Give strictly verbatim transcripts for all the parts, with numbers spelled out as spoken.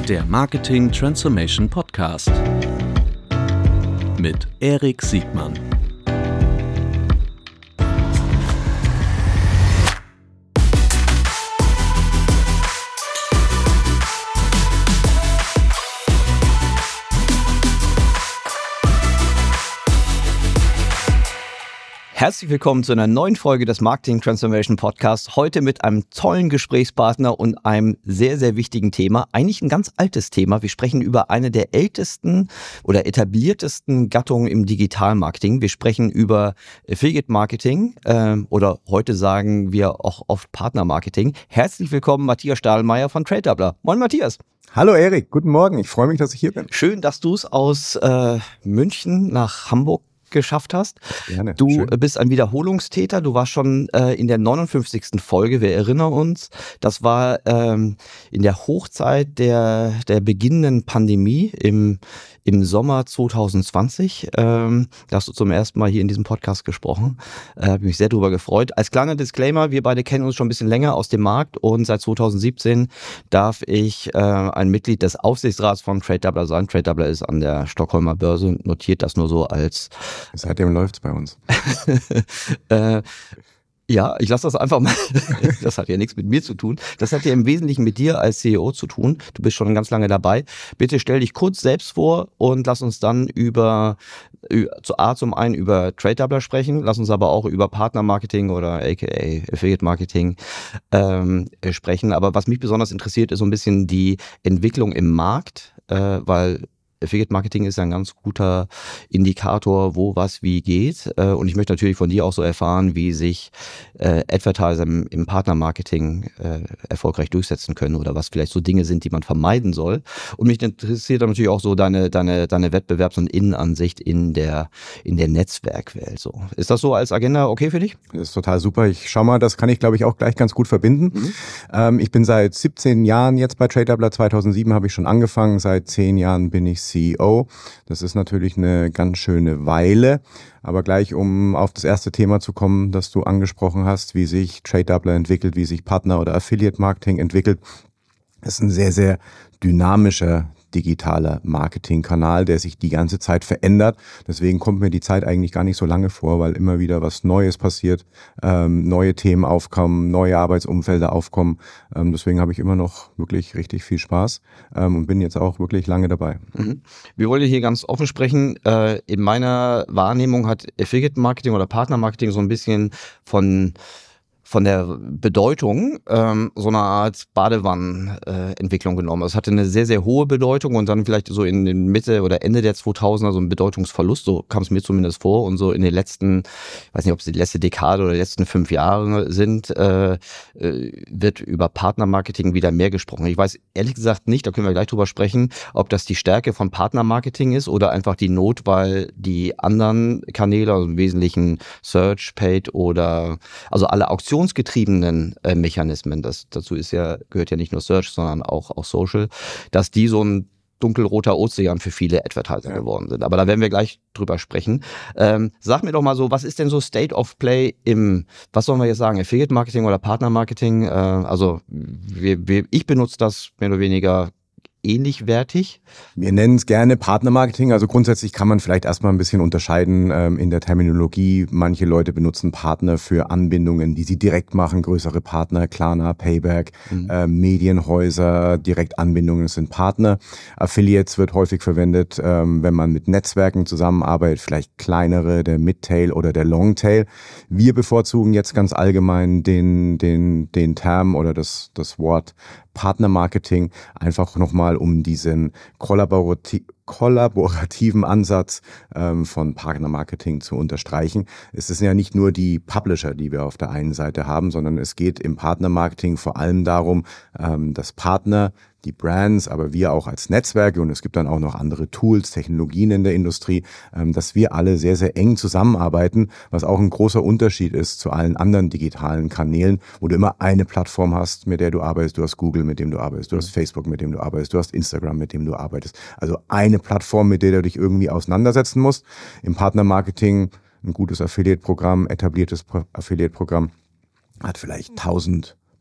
Der Marketing Transformation Podcast mit Erik Siegmann. Herzlich willkommen zu einer neuen Folge des Marketing Transformation Podcasts. Heute mit einem tollen Gesprächspartner und einem sehr, sehr wichtigen Thema. Eigentlich ein ganz altes Thema. Wir sprechen über eine der ältesten oder etabliertesten Gattungen im Digitalmarketing. Wir sprechen über Affiliate Marketing äh, oder heute sagen wir auch oft Partnermarketing. Herzlich willkommen, Matthias Stadelmeier von TradeDoubler. Moin, Matthias. Hallo Erik, guten Morgen. Ich freue mich, dass ich hier bin. Schön, dass du es aus äh, München nach Hamburg geschafft hast. Gerne. Du Schön. bist ein Wiederholungstäter. Du warst schon äh, in der neunundfünfzigsten Folge. Wir erinnern uns, das war ähm, in der Hochzeit der der beginnenden Pandemie im im Sommer zwanzig zwanzig. Ähm, da hast du zum ersten Mal hier in diesem Podcast gesprochen. Äh, habe mich sehr darüber gefreut. Als kleiner Disclaimer, wir beide kennen uns schon ein bisschen länger aus dem Markt und seit zwanzig siebzehn darf ich äh, ein Mitglied des Aufsichtsrats von TradeDoubler sein. TradeDoubler ist an der Stockholmer Börse notiert, das nur so als Seitdem läuft's bei uns. äh, ja, ich lasse das einfach mal. Das hat ja nichts mit mir zu tun. Das hat ja im Wesentlichen mit dir als C E O zu tun. Du bist schon ganz lange dabei. Bitte stell dich kurz selbst vor und lass uns dann über, zu A zum einen über TradeDoubler sprechen, lass uns aber auch über Partnermarketing oder aka Affiliate Marketing ähm, sprechen. Aber was mich besonders interessiert, ist so ein bisschen die Entwicklung im Markt, äh, weil Affiliate Marketing ist ja ein ganz guter Indikator, wo was wie geht. Und ich möchte natürlich von dir auch so erfahren, wie sich äh, Advertiser im, im Partnermarketing äh, erfolgreich durchsetzen können oder was vielleicht so Dinge sind, die man vermeiden soll. Und mich interessiert dann natürlich auch so deine deine deine Wettbewerbs- und Innenansicht in der in der Netzwerkwelt. So, ist das so als Agenda okay für dich? Das ist total super. Ich schau mal, das kann ich, glaube ich, auch gleich ganz gut verbinden. Mhm. Ähm, ich bin seit siebzehn Jahren jetzt bei TradeDoubler. zweitausendsieben habe ich schon angefangen. Seit zehn Jahren bin ich C E O. Das ist natürlich eine ganz schöne Weile. Aber gleich, um auf das erste Thema zu kommen, das du angesprochen hast, wie sich TradeDoubler entwickelt, wie sich Partner- oder Affiliate-Marketing entwickelt, ist ein sehr, sehr dynamischer digitaler Marketingkanal, der sich die ganze Zeit verändert. Deswegen kommt mir die Zeit eigentlich gar nicht so lange vor, weil immer wieder was Neues passiert, ähm, neue Themen aufkommen, neue Arbeitsumfelder aufkommen. Ähm, deswegen habe ich immer noch wirklich richtig viel Spaß ähm, und bin jetzt auch wirklich lange dabei. Mhm. Wir wollen hier ganz offen sprechen. Äh, in meiner Wahrnehmung hat Affiliate Marketing oder Partnermarketing so ein bisschen von von der Bedeutung ähm, so eine Art Badewannenentwicklung äh, genommen. Es hatte eine sehr, sehr hohe Bedeutung und dann vielleicht so in den Mitte oder Ende der zweitausender so ein Bedeutungsverlust, so kam es mir zumindest vor. Und so in den letzten, ich weiß nicht, ob es die letzte Dekade oder die letzten fünf Jahre sind, äh, äh, wird über Partnermarketing wieder mehr gesprochen. Ich weiß ehrlich gesagt nicht, da können wir gleich drüber sprechen, ob das die Stärke von Partnermarketing ist oder einfach die Not, weil die anderen Kanäle, also im Wesentlichen Search, Paid oder also alle Auktionen getriebenen äh, Mechanismen, das dazu ist ja, gehört ja nicht nur Search, sondern auch, auch Social, dass die so ein dunkelroter Ozean für viele Advertiser ja. geworden sind. Aber da werden wir gleich drüber sprechen. Ähm, sag mir doch mal so, was ist denn so State of Play im, was sollen wir jetzt sagen, Affiliate Marketing oder Partner Marketing? Äh, also wir, wir, ich benutze das mehr oder weniger ähnlich wertig. Wir nennen es gerne Partnermarketing. Also grundsätzlich kann man vielleicht erstmal ein bisschen unterscheiden ähm, in der Terminologie. Manche Leute benutzen Partner für Anbindungen, die sie direkt machen. Größere Partner, Klarna, Payback, mhm. äh, Medienhäuser, Direktanbindungen sind Partner. Affiliates wird häufig verwendet, ähm, wenn man mit Netzwerken zusammenarbeitet, vielleicht kleinere, der Midtail oder der Longtail. Wir bevorzugen jetzt ganz allgemein den, den, den Term oder das, das Wort Partnermarketing, einfach nochmal um diesen kollaborati- kollaborativen Ansatz ähm, von Partnermarketing zu unterstreichen. Es sind ja nicht nur die Publisher, die wir auf der einen Seite haben, sondern es geht im Partnermarketing vor allem darum, ähm, dass Partner, die Brands, aber wir auch als Netzwerke, und es gibt dann auch noch andere Tools, Technologien in der Industrie, ähm, dass wir alle sehr, sehr eng zusammenarbeiten, was auch ein großer Unterschied ist zu allen anderen digitalen Kanälen, wo du immer eine Plattform hast, mit der du arbeitest. Du hast Google, mit dem du arbeitest. Du hast Facebook, mit dem du arbeitest. Du hast Instagram, mit dem du arbeitest. Also eine Plattform, mit der du dich irgendwie auseinandersetzen musst. Im Partnermarketing ein gutes Affiliate-Programm, etabliertes Affiliate-Programm hat vielleicht tausend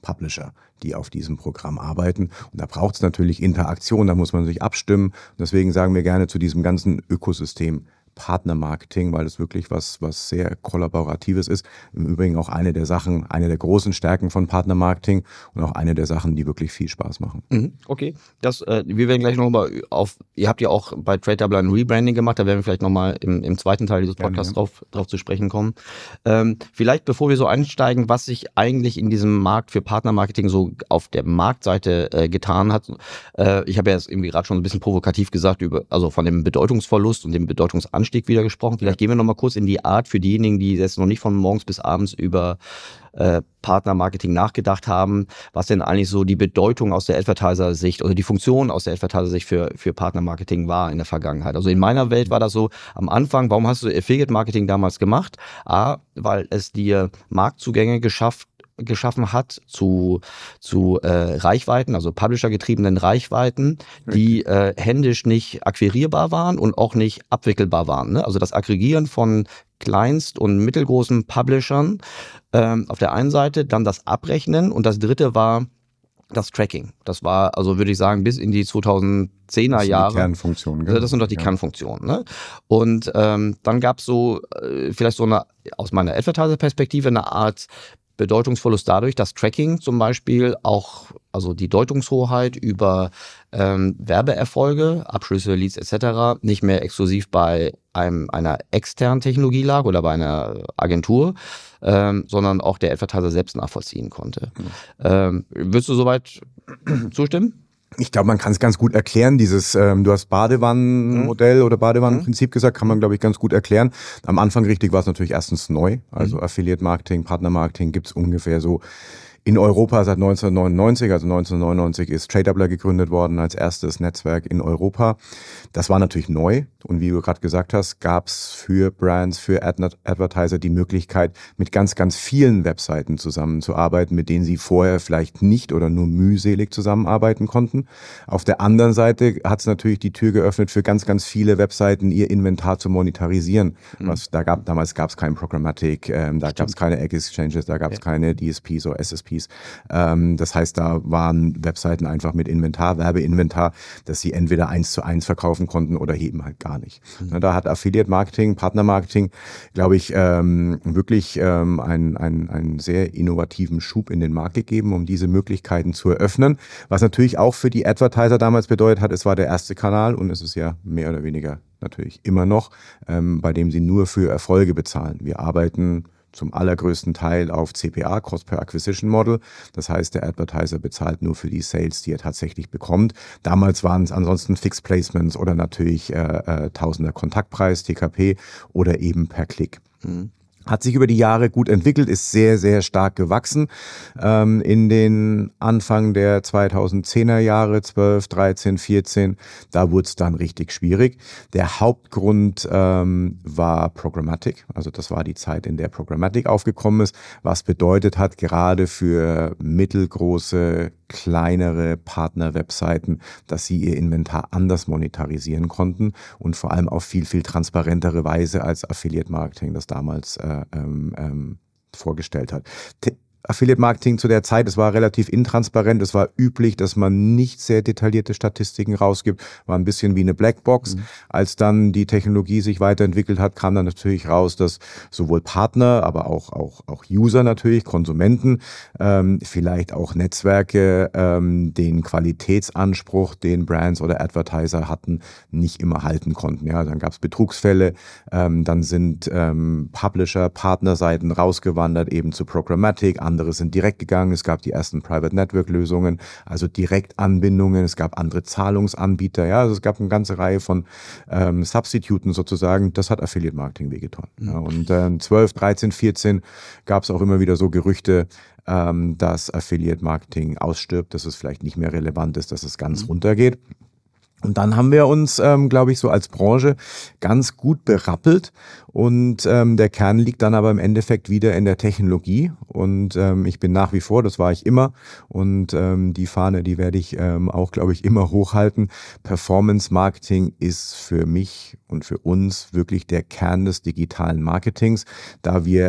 Publisher, die auf diesem Programm arbeiten. Und da braucht es natürlich Interaktion, da muss man sich abstimmen. Und deswegen sagen wir gerne zu diesem ganzen Ökosystem Partnermarketing, weil es wirklich was, was sehr Kollaboratives ist. Im Übrigen auch eine der Sachen, eine der großen Stärken von Partnermarketing und auch eine der Sachen, die wirklich viel Spaß machen. Mhm, okay, das, äh, wir werden gleich nochmal auf, ihr habt ja auch bei TradeDouble ein Rebranding gemacht, da werden wir vielleicht nochmal im, im zweiten Teil dieses Podcasts ja, ja. drauf, drauf zu sprechen kommen. Ähm, vielleicht bevor wir so einsteigen, was sich eigentlich in diesem Markt für Partnermarketing so auf der Marktseite äh, getan hat. Äh, ich habe ja jetzt irgendwie gerade schon ein bisschen provokativ gesagt, über, also von dem Bedeutungsverlust und dem Bedeutungsanstieg wieder gesprochen. Vielleicht gehen wir noch mal kurz in die Art für diejenigen, die jetzt noch nicht von morgens bis abends über äh, Partnermarketing nachgedacht haben, was denn eigentlich so die Bedeutung aus der Advertiser-Sicht oder die Funktion aus der Advertiser-Sicht für, für Partnermarketing war in der Vergangenheit. Also in meiner Welt war das so, am Anfang, warum hast du Affiliate-Marketing damals gemacht? A, weil es dir Marktzugänge geschafft geschaffen hat zu zu äh, Reichweiten, also Publisher-getriebenen Reichweiten, die äh, händisch nicht akquirierbar waren und auch nicht abwickelbar waren. Ne? Also das Aggregieren von kleinst- und mittelgroßen Publishern ähm, auf der einen Seite, dann das Abrechnen und das dritte war das Tracking. Das war, also würde ich sagen, bis in die zweitausendzehner Jahre. Das sind die Kernfunktionen. Genau. Das sind doch die ja. Kernfunktionen. Ne? Und ähm, dann gab es so äh, vielleicht so eine, aus meiner Advertiser-Perspektive, eine Art Bedeutungsverlust dadurch, dass Tracking zum Beispiel auch, also die Deutungshoheit über ähm, Werbeerfolge, Abschlüsse, Leads et cetera nicht mehr exklusiv bei einem, einer externen Technologie lag oder bei einer Agentur, ähm, sondern auch der Advertiser selbst nachvollziehen konnte. Mhm. Ähm, würdest du soweit zustimmen? Ich glaube, man kann es ganz gut erklären, dieses, ähm, du hast Badewannenmodell mhm. oder Badewannenprinzip gesagt, kann man, glaube ich, ganz gut erklären. Am Anfang richtig war es natürlich erstens neu, also mhm. Affiliate-Marketing, Partner-Marketing gibt's ungefähr so in Europa seit neunzehnhundertneunundneunzig, also neunzehnhundertneunundneunzig ist TradeDouble gegründet worden als erstes Netzwerk in Europa. Das war natürlich neu und wie du gerade gesagt hast, gab es für Brands, für Ad- Advertiser die Möglichkeit, mit ganz, ganz vielen Webseiten zusammenzuarbeiten, mit denen sie vorher vielleicht nicht oder nur mühselig zusammenarbeiten konnten. Auf der anderen Seite hat es natürlich die Tür geöffnet für ganz, ganz viele Webseiten, ihr Inventar zu monetarisieren. Mhm. Was da gab, damals gab es kein Programmatic, ähm, da gab es keine Egg-Exchanges, da gab es ja. keine D S Ps oder S S Ps. Ähm, das heißt, da waren Webseiten einfach mit Inventar, Werbeinventar, dass sie entweder eins zu eins verkaufen konnten oder eben halt gar nicht. Mhm. Da hat Affiliate-Marketing, Partner-Marketing, glaube ich, ähm, wirklich ähm, einen, einen, einen sehr innovativen Schub in den Markt gegeben, um diese Möglichkeiten zu eröffnen. Was natürlich auch für die Advertiser damals bedeutet hat, es war der erste Kanal und es ist ja mehr oder weniger natürlich immer noch, ähm, bei dem sie nur für Erfolge bezahlen. Wir arbeiten zum allergrößten Teil auf C P A, Cost per Acquisition Model. Das heißt, der Advertiser bezahlt nur für die Sales, die er tatsächlich bekommt. Damals waren es ansonsten Fixed Placements oder natürlich äh, äh, Tausender Kontaktpreis, T K P oder eben per Klick. Mhm. Hat sich über die Jahre gut entwickelt, ist sehr, sehr stark gewachsen. Ähm, in den Anfang der zweitausendzehner Jahre, zwölf, dreizehn, vierzehn, da wurde es dann richtig schwierig. Der Hauptgrund ähm, war Programmatic, also das war die Zeit, in der Programmatic aufgekommen ist, was bedeutet hat, gerade für mittelgroße, kleinere Partner-Webseiten, dass sie ihr Inventar anders monetarisieren konnten und vor allem auf viel, viel transparentere Weise als Affiliate-Marketing das damals äh, ähm, ähm, vorgestellt hat. T- Affiliate-Marketing zu der Zeit, es war relativ intransparent, es war üblich, dass man nicht sehr detaillierte Statistiken rausgibt, war ein bisschen wie eine Blackbox. Mhm. Als dann die Technologie sich weiterentwickelt hat, kam dann natürlich raus, dass sowohl Partner, aber auch auch auch User natürlich, Konsumenten, ähm, vielleicht auch Netzwerke ähm, den Qualitätsanspruch, den Brands oder Advertiser hatten, nicht immer halten konnten. Ja, dann gab es Betrugsfälle, ähm, dann sind ähm, Publisher, Partnerseiten rausgewandert, eben zu Programmatic, andere sind direkt gegangen, es gab die ersten Private Network Lösungen, also Direktanbindungen, es gab andere Zahlungsanbieter, ja, also es gab eine ganze Reihe von ähm, Substituten sozusagen, das hat Affiliate Marketing wehgetan. Mhm. Ja, und äh, zwölf, dreizehn, vierzehn gab es auch immer wieder so Gerüchte, ähm, dass Affiliate Marketing ausstirbt, dass es vielleicht nicht mehr relevant ist, dass es ganz mhm. runtergeht. Und dann haben wir uns, ähm, glaube ich, so als Branche ganz gut berappelt und ähm, der Kern liegt dann aber im Endeffekt wieder in der Technologie und ähm, ich bin nach wie vor, das war ich immer und ähm, die Fahne, die werde ich ähm, auch, glaube ich, immer hochhalten. Performance Marketing ist für mich und für uns wirklich der Kern des digitalen Marketings, da wir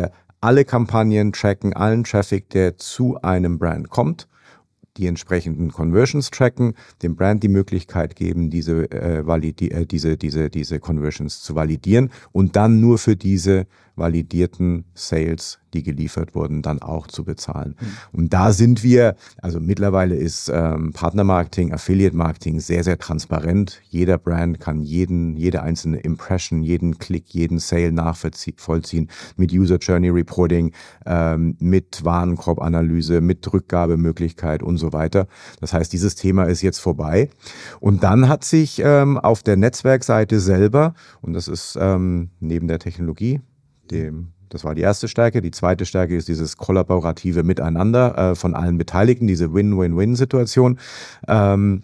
alle Kampagnen tracken, allen Traffic, der zu einem Brand kommt, die entsprechenden Conversions tracken, dem Brand die Möglichkeit geben, diese, äh, validi- äh, diese, diese, diese Conversions zu validieren und dann nur für diese validierten Sales, die geliefert wurden, dann auch zu bezahlen. Mhm. Und da sind wir, also mittlerweile ist ähm, Partnermarketing, Affiliate-Marketing sehr, sehr transparent. Jeder Brand kann jeden, jede einzelne Impression, jeden Klick, jeden Sale nachvollziehen mit User Journey Reporting, ähm, mit Warenkorbanalyse, mit Rückgabemöglichkeit und so weiter. Das heißt, dieses Thema ist jetzt vorbei. Und dann hat sich ähm, auf der Netzwerkseite selber, und das ist ähm, neben der Technologie, dem, das war die erste Stärke. Die zweite Stärke ist dieses kollaborative Miteinander äh, von allen Beteiligten, diese Win-Win-Win-Situation. Ähm,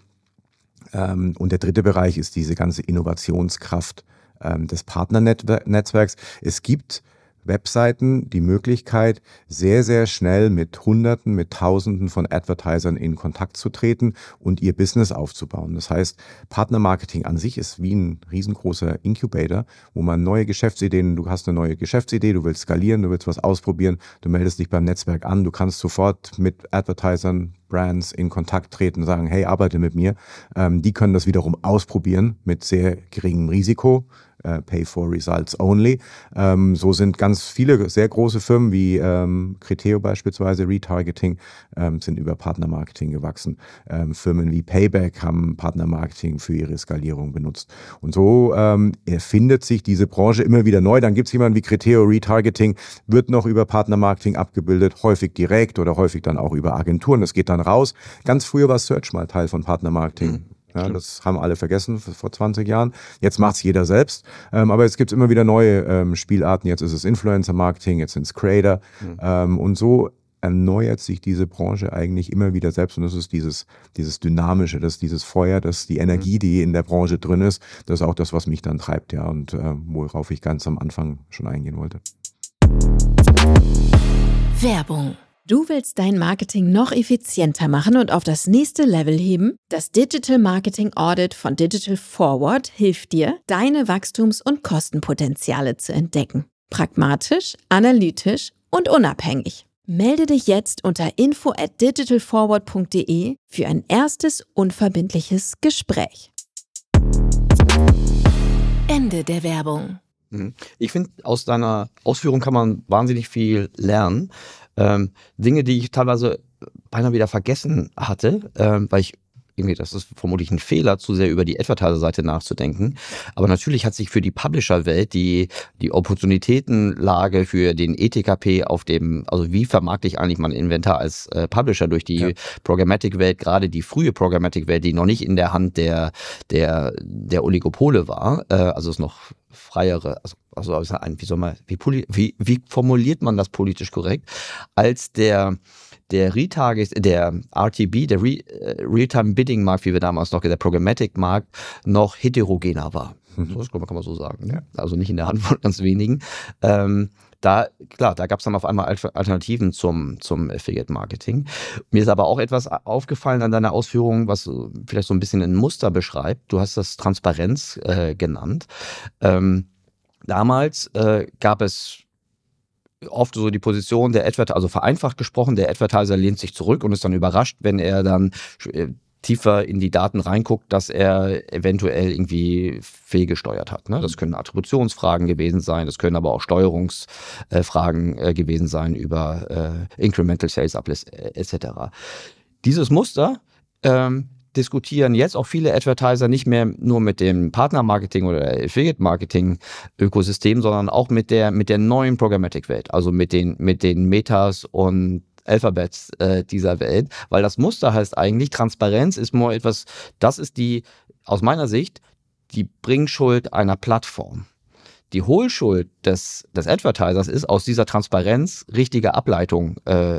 ähm, und der dritte Bereich ist diese ganze Innovationskraft ähm, des Partnernetzwerks. Es gibt Webseiten die Möglichkeit, sehr, sehr schnell mit Hunderten, mit Tausenden von Advertisern in Kontakt zu treten und ihr Business aufzubauen. Das heißt, Partnermarketing an sich ist wie ein riesengroßer Incubator, wo man neue Geschäftsideen, du hast eine neue Geschäftsidee, du willst skalieren, du willst was ausprobieren, du meldest dich beim Netzwerk an, du kannst sofort mit Advertisern, Brands in Kontakt treten, sagen, hey, arbeite mit mir. Ähm, die können das wiederum ausprobieren mit sehr geringem Risiko. Pay for Results Only. Ähm, so sind ganz viele sehr große Firmen wie ähm, Criteo beispielsweise, Retargeting, ähm, sind über Partnermarketing gewachsen. Ähm, Firmen wie Payback haben Partnermarketing für ihre Skalierung benutzt. Und so ähm, erfindet sich diese Branche immer wieder neu. Dann gibt es jemanden wie Criteo, Retargeting, wird noch über Partnermarketing abgebildet, häufig direkt oder häufig dann auch über Agenturen. Das geht dann raus. Ganz früher war Search mal Teil von Partnermarketing. Mhm. Ja, das haben alle vergessen vor zwanzig Jahren. Jetzt macht's jeder selbst. Ähm, aber es gibt immer wieder neue ähm, Spielarten. Jetzt ist es Influencer-Marketing, jetzt sind es Creator. Mhm. Ähm, und so erneuert sich diese Branche eigentlich immer wieder selbst. Und das ist dieses, dieses Dynamische, das ist dieses Feuer, das ist die Energie, die in der Branche drin ist. Das ist auch das, was mich dann treibt, ja. Und äh, worauf ich ganz am Anfang schon eingehen wollte. Werbung. Du willst dein Marketing noch effizienter machen und auf das nächste Level heben? Das Digital Marketing Audit von Digital Forward hilft dir, deine Wachstums- und Kostenpotenziale zu entdecken. Pragmatisch, analytisch und unabhängig. Melde dich jetzt unter info at digitalforward punkt de für ein erstes unverbindliches Gespräch. Ende der Werbung. Ich finde, aus deiner Ausführung kann man wahnsinnig viel lernen. Ähm, Dinge, die ich teilweise beinahe wieder vergessen hatte, ähm, weil ich irgendwie, das ist vermutlich ein Fehler, zu sehr über die Advertiser-Seite nachzudenken. Aber natürlich hat sich für die Publisher-Welt die, die Opportunitätenlage für den E T K P auf dem, also wie vermarkte ich eigentlich mein Inventar als äh, Publisher durch die ja. Programmatic-Welt, gerade die frühe Programmatic-Welt, die noch nicht in der Hand der, der, der Oligopole war, äh, also es noch freiere, also, also wie soll man, wie, wie, wie formuliert man das politisch korrekt, als der der Retarget, der R T B, der Re, Real-Time-Bidding-Markt, wie wir damals noch, der Programmatic-Markt, noch heterogener war. Mhm. Das kann man so sagen. Ja. Also nicht in der Hand von ganz wenigen. Ähm, da, klar, da gab es dann auf einmal Alternativen zum, zum Affiliate-Marketing. Mir ist aber auch etwas aufgefallen an deiner Ausführung, was vielleicht so ein bisschen ein Muster beschreibt. Du hast das Transparenz äh, genannt. Ähm, damals äh, gab es oft so die Position der Advertiser, also vereinfacht gesprochen, der Advertiser lehnt sich zurück und ist dann überrascht, wenn er dann tiefer in die Daten reinguckt, dass er eventuell irgendwie fehlgesteuert hat. Ne? Das können Attributionsfragen gewesen sein, das können aber auch Steuerungsfragen äh, gewesen sein über äh, Incremental Sales Uplift äh, et cetera. Dieses Muster ähm, diskutieren jetzt auch viele Advertiser nicht mehr nur mit dem Partnermarketing oder Affiliate-Marketing-Ökosystem, sondern auch mit der, mit der neuen Programmatic-Welt, also mit den, mit den Metas und Alphabets äh, dieser Welt, weil das Muster heißt eigentlich, Transparenz ist nur etwas, das ist die, aus meiner Sicht, die Bringschuld einer Plattform. Die Hohlschuld des, des Advertisers ist, aus dieser Transparenz richtige Ableitung äh,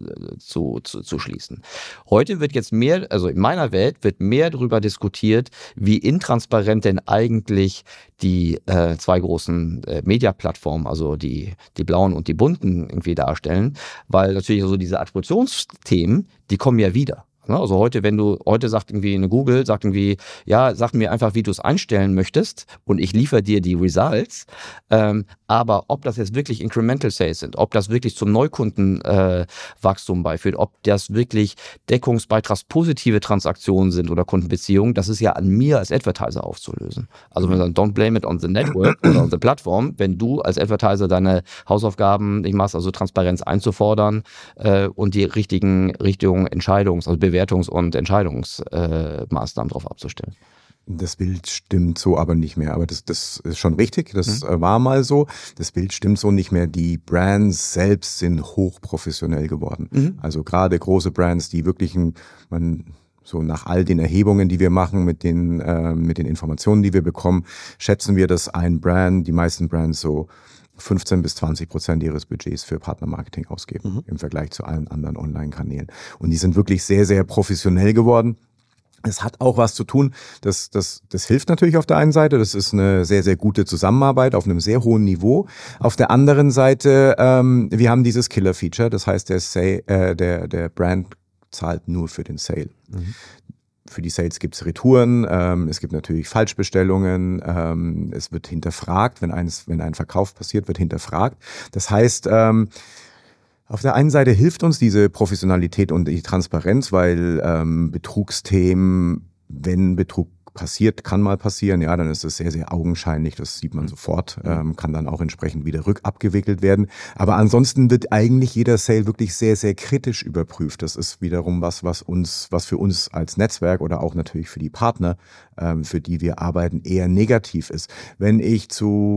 zu, zu, zu schließen. Heute wird jetzt mehr, also in meiner Welt, wird mehr darüber diskutiert, wie intransparent denn eigentlich die äh, zwei großen äh, Media-Plattformen, also die, die blauen und die bunten irgendwie darstellen, weil natürlich so diese Attributionsthemen, die kommen ja wieder. Ne? Also heute, wenn du, heute sagt irgendwie eine Google, sagt irgendwie, ja, sag mir einfach, wie du es einstellen möchtest und ich liefere dir die Results. Ähm, aber ob das jetzt wirklich Incremental Sales sind, ob das wirklich zum Neukundenwachstum äh, beiführt, ob das wirklich deckungsbeitragspositive Transaktionen sind oder Kundenbeziehungen, das ist ja an mir als Advertiser aufzulösen. Also wenn man don't blame it on the network oder on the platform, wenn du als Advertiser deine Hausaufgaben nicht machst, also Transparenz einzufordern äh, und die richtigen Richtung Entscheidungs-, also Bewertungs- und Entscheidungsmaßnahmen äh, darauf abzustellen. Das Bild stimmt so aber nicht mehr. Aber das, das ist schon richtig. Das mhm. war mal so. Das Bild stimmt so nicht mehr. Die Brands selbst sind hochprofessionell geworden. Mhm. Also gerade große Brands, die wirklich ein, man so nach all den Erhebungen, die wir machen, mit den, äh, mit den Informationen, die wir bekommen, schätzen wir, dass ein Brand, die meisten Brands so fünfzehn bis zwanzig Prozent ihres Budgets für Partnermarketing ausgeben mhm. im Vergleich zu allen anderen Online-Kanälen. Und die sind wirklich sehr, sehr professionell geworden. Es hat auch was zu tun, das, das, das hilft natürlich auf der einen Seite, das ist eine sehr, sehr gute Zusammenarbeit auf einem sehr hohen Niveau. Auf der anderen Seite, ähm, wir haben dieses Killer-Feature, das heißt, der, Say, äh, der, der Brand zahlt nur für den Sale. Mhm. Für die Sales gibt es Retouren, ähm, es gibt natürlich Falschbestellungen, ähm, es wird hinterfragt, wenn, eines, wenn ein Verkauf passiert, wird hinterfragt. Das heißt, ähm, auf der einen Seite hilft uns diese Professionalität und die Transparenz, weil ähm, Betrugsthemen, wenn Betrug passiert, kann mal passieren, ja, dann ist es sehr, sehr augenscheinlich, das sieht man sofort, ähm, kann dann auch entsprechend wieder rückabgewickelt werden. Aber ansonsten wird eigentlich jeder Sale wirklich sehr, sehr kritisch überprüft. Das ist wiederum was, was uns, was für uns als Netzwerk oder auch natürlich für die Partner, ähm, für die wir arbeiten, eher negativ ist. Wenn ich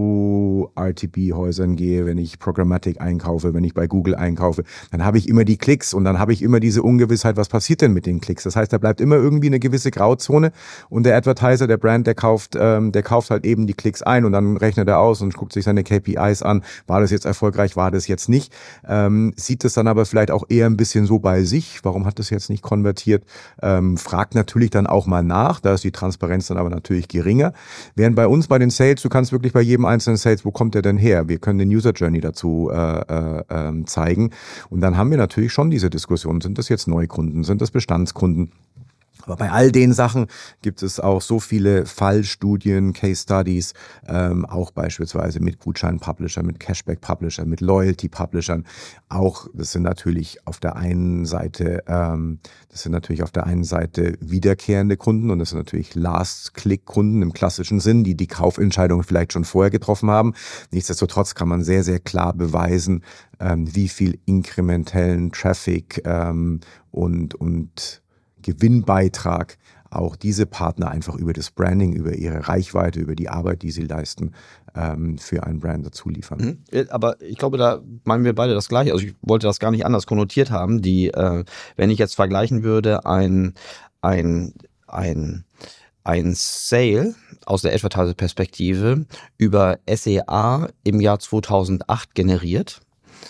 zu R T B-Häusern gehe, wenn ich Programmatic einkaufe, wenn ich bei Google einkaufe, dann habe ich immer die Klicks und dann habe ich immer diese Ungewissheit, was passiert denn mit den Klicks? Das heißt, da bleibt immer irgendwie eine gewisse Grauzone und der Advertiser, der Brand, der kauft, ähm, der kauft halt eben die Klicks ein und dann rechnet er aus und guckt sich seine K P Is an. War das jetzt erfolgreich? War das jetzt nicht? Ähm, sieht es dann aber vielleicht auch eher ein bisschen so bei sich. Warum hat das jetzt nicht konvertiert? Ähm, fragt natürlich dann auch mal nach. Da ist die Transparenz dann aber natürlich geringer. Während bei uns bei den Sales, du kannst wirklich bei jedem einzelnen Sales, wo kommt der denn her? Wir können den User Journey dazu äh, äh, zeigen. Und dann haben wir natürlich schon diese Diskussion. Sind das jetzt Neukunden? Sind das Bestandskunden? Aber bei all den Sachen gibt es auch so viele Fallstudien, Case Studies, ähm, auch beispielsweise mit Gutschein-Publisher, mit Cashback-Publisher, mit Loyalty-Publishern. Auch, das sind natürlich auf der einen Seite, ähm, das sind natürlich auf der einen Seite wiederkehrende Kunden und das sind natürlich Last-Click-Kunden im klassischen Sinn, die die Kaufentscheidung vielleicht schon vorher getroffen haben. Nichtsdestotrotz kann man sehr, sehr klar beweisen, ähm, wie viel inkrementellen Traffic ähm, und, und Gewinnbeitrag auch diese Partner einfach über das Branding, über ihre Reichweite, über die Arbeit, die sie leisten, ähm, für einen Brand dazu liefern. Mhm. Aber ich glaube, da meinen wir beide das Gleiche. Also ich wollte das gar nicht anders konnotiert haben. Die, äh, wenn ich jetzt vergleichen würde, ein, ein, ein, ein Sale aus der Advertiser-Perspektive über S E A im Jahr zweitausendacht generiert,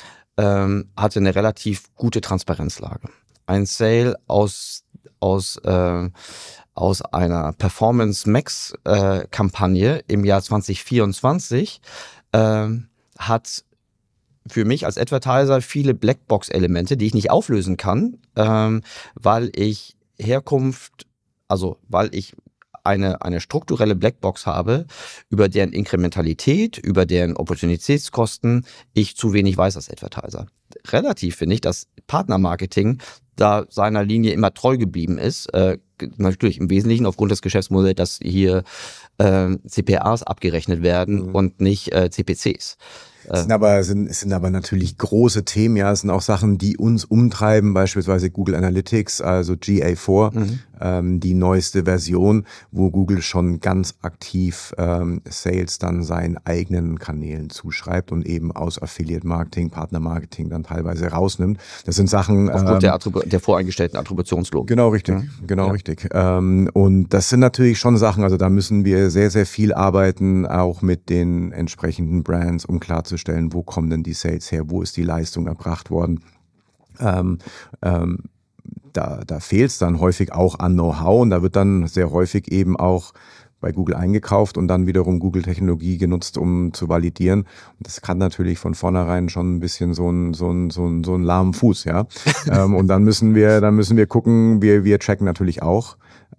ähm, hatte eine relativ gute Transparenzlage. Ein Sale aus aus äh, aus einer Performance Max äh, Kampagne im Jahr zwanzig vierundzwanzig äh, hat für mich als Advertiser viele Blackbox-Elemente, die ich nicht auflösen kann, ähm, weil ich Herkunft, also weil ich eine eine strukturelle Blackbox habe, über deren Inkrementalität, über deren Opportunitätskosten ich zu wenig weiß als Advertiser. Relativ finde ich, dass Partnermarketing da seiner Linie immer treu geblieben ist. Äh, natürlich im Wesentlichen aufgrund des Geschäftsmodells, dass hier äh, C P As abgerechnet werden mhm. und nicht äh, C P Cs. Es sind aber, sind, es sind aber natürlich große Themen, ja. Es sind auch Sachen, die uns umtreiben, beispielsweise Google Analytics, also G A vier, mhm. ähm, die neueste Version, wo Google schon ganz aktiv ähm, Sales dann seinen eigenen Kanälen zuschreibt und eben aus Affiliate Marketing, Partner Marketing dann teilweise rausnimmt. Das sind Sachen aufgrund ähm, der, Attribu- der voreingestellten Attributionslogik. Genau richtig, mhm. genau ja. richtig. Ähm, und das sind natürlich schon Sachen, also da müssen wir sehr, sehr viel arbeiten, auch mit den entsprechenden Brands, um klarzustellen, wo kommen denn die Sales her, wo ist die Leistung erbracht worden. Ähm, ähm, da da fehlt es dann häufig auch an Know-how und da wird dann sehr häufig eben auch bei Google eingekauft und dann wiederum Google-Technologie genutzt, um zu validieren. Und das kann natürlich von vornherein schon ein bisschen so ein so ein so ein so ein lahmen Fuß, ja. ähm, und dann müssen wir dann müssen wir gucken, wir wir tracken natürlich auch.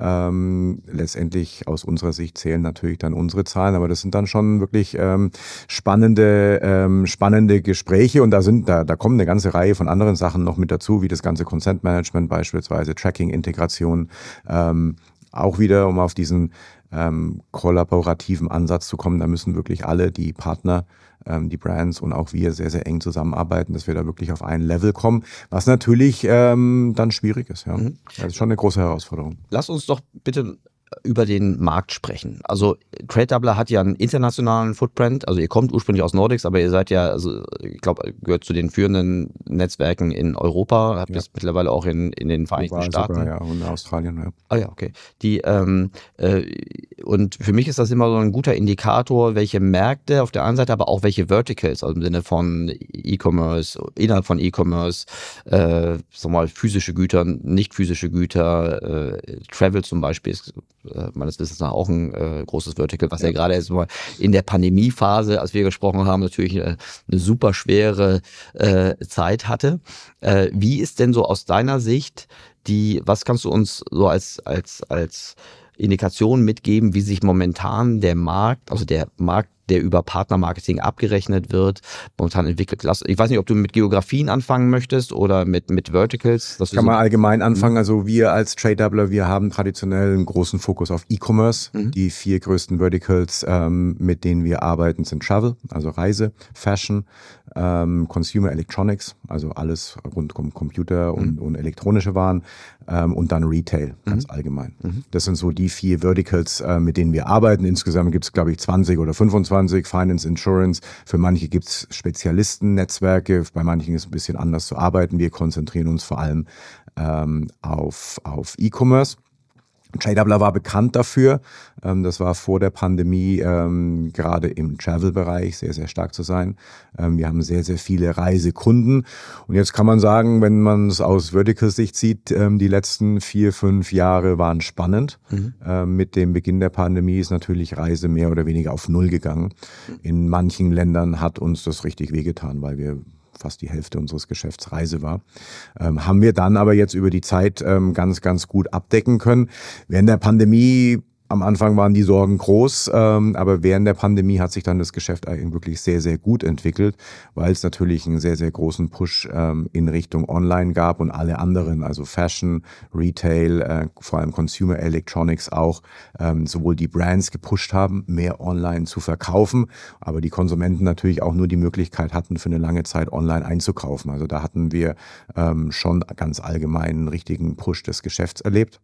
Ähm, letztendlich aus unserer Sicht zählen natürlich dann unsere Zahlen, aber das sind dann schon wirklich ähm, spannende ähm, spannende Gespräche und da sind da da kommen eine ganze Reihe von anderen Sachen noch mit dazu, wie das ganze Consent Management beispielsweise, Tracking-Integration, ähm, auch wieder, um auf diesen ähm, kollaborativen Ansatz zu kommen, da müssen wirklich alle die Partner, ähm, die Brands und auch wir sehr, sehr eng zusammenarbeiten, dass wir da wirklich auf ein Level kommen, was natürlich ähm, dann schwierig ist. Ja. Mhm. Das ist schon eine große Herausforderung. Lass uns doch bitte über den Markt sprechen. Also TradeDoubler hat ja einen internationalen Footprint, also ihr kommt ursprünglich aus Nordics, aber ihr seid ja, also ich glaube, gehört zu den führenden Netzwerken in Europa, habt ja. jetzt mittlerweile auch in, in den Vereinigten Global Staaten. Sogar, ja, und in Australien, ja. Ah ja, okay. Die, ähm, äh, und für mich ist das immer so ein guter Indikator, welche Märkte auf der einen Seite, aber auch welche Verticals, also im Sinne von E-Commerce, innerhalb von E-Commerce, äh, sag mal, physische Güter, nicht physische Güter, äh, Travel zum Beispiel ist meines Wissens nach auch ein äh, großes Vertical, was ja, ja gerade jetzt mal in der Pandemiephase, als wir gesprochen haben, natürlich äh, eine super schwere äh, Zeit hatte. Äh, wie ist denn so aus deiner Sicht die, was kannst du uns so als, als, als Indikation mitgeben, wie sich momentan der Markt, also der Markt, der über Partnermarketing abgerechnet wird, momentan entwickelt. Ich weiß nicht, ob du mit Geografien anfangen möchtest oder mit, mit Verticals. Das kann man allgemein anfangen. Also wir als TradeDoubler, wir haben traditionell einen großen Fokus auf E-Commerce. Mhm. Die vier größten Verticals, ähm, mit denen wir arbeiten, sind Travel, also Reise, Fashion, ähm, Consumer Electronics, also alles rund um Computer und, mhm. und elektronische Waren, ähm, und dann Retail, ganz mhm. allgemein. Mhm. Das sind so die vier Verticals, äh, mit denen wir arbeiten. Insgesamt gibt es, glaube ich, zwanzig oder fünfundzwanzig, Finance, Insurance. Für manche gibt es Spezialistennetzwerke, bei manchen ist es ein bisschen anders zu arbeiten. Wir konzentrieren uns vor allem ähm, auf, auf E-Commerce. TradeDoubler war bekannt dafür, ähm, das war vor der Pandemie ähm, gerade im Travel-Bereich sehr, sehr stark zu sein. Ähm, wir haben sehr, sehr viele Reisekunden und jetzt kann man sagen, wenn man es aus Vertical-Sicht sieht, ähm, die letzten vier, fünf Jahre waren spannend. Mhm. Ähm, mit dem Beginn der Pandemie ist natürlich Reise mehr oder weniger auf Null gegangen. In manchen Ländern hat uns das richtig wehgetan, weil wir fast die Hälfte unseres Geschäfts Reise war, ähm, haben wir dann aber jetzt über die Zeit ähm, ganz, ganz gut abdecken können. Während der Pandemie, am Anfang waren die Sorgen groß, ähm, aber während der Pandemie hat sich dann das Geschäft eigentlich wirklich sehr, sehr gut entwickelt, weil es natürlich einen sehr, sehr großen Push ähm, in Richtung Online gab und alle anderen, also Fashion, Retail, äh, vor allem Consumer Electronics auch, ähm, sowohl die Brands gepusht haben, mehr online zu verkaufen, aber die Konsumenten natürlich auch nur die Möglichkeit hatten, für eine lange Zeit online einzukaufen. Also da hatten wir ähm, schon ganz allgemein einen richtigen Push des Geschäfts erlebt.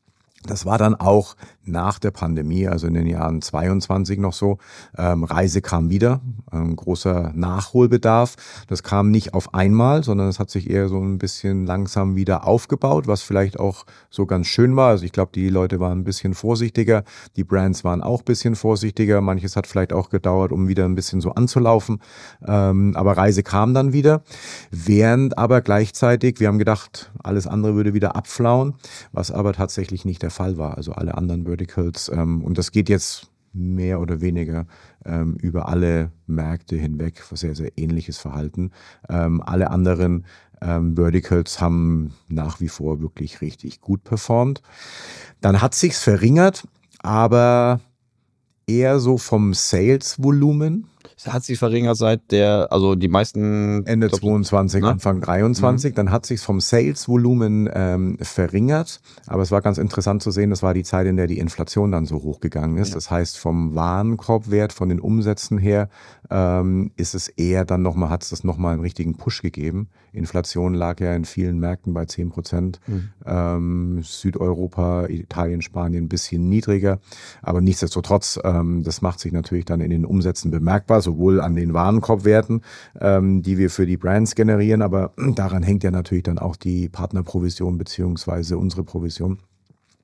Das war dann auch nach der Pandemie, also in den Jahren zweiundzwanzig noch so. Ähm, Reise kam wieder, ein großer Nachholbedarf. Das kam nicht auf einmal, sondern es hat sich eher so ein bisschen langsam wieder aufgebaut, was vielleicht auch so ganz schön war. Also ich glaube, die Leute waren ein bisschen vorsichtiger, die Brands waren auch ein bisschen vorsichtiger. Manches hat vielleicht auch gedauert, um wieder ein bisschen so anzulaufen. Ähm, aber Reise kam dann wieder, während aber gleichzeitig, wir haben gedacht, alles andere würde wieder abflauen, was aber tatsächlich nicht der Fall war, also alle anderen Verticals, ähm, und das geht jetzt mehr oder weniger ähm, über alle Märkte hinweg, sehr, sehr ähnliches Verhalten. Ähm, alle anderen ähm, Verticals haben nach wie vor wirklich richtig gut performt. Dann hat sich's verringert, aber eher so vom Sales-Volumen. Hat sich verringert seit der, also die meisten... Ende glaub, zweiundzwanzig, ne? Anfang dreiundzwanzig. Mhm. Dann hat sich vom Sales-Volumen ähm, verringert. Aber es war ganz interessant zu sehen, das war die Zeit, in der die Inflation dann so hochgegangen ist. Ja. Das heißt, vom Warenkorbwert, von den Umsätzen her, ähm, ist es eher dann nochmal, hat es das nochmal einen richtigen Push gegeben. Inflation lag ja in vielen Märkten bei zehn Prozent. Mhm. Ähm, Südeuropa, Italien, Spanien ein bisschen niedriger. Aber nichtsdestotrotz, ähm, das macht sich natürlich dann in den Umsätzen bemerkbar, sowohl an den Warenkorbwerten, ähm, die wir für die Brands generieren, aber daran hängt ja natürlich dann auch die Partnerprovision beziehungsweise unsere Provision.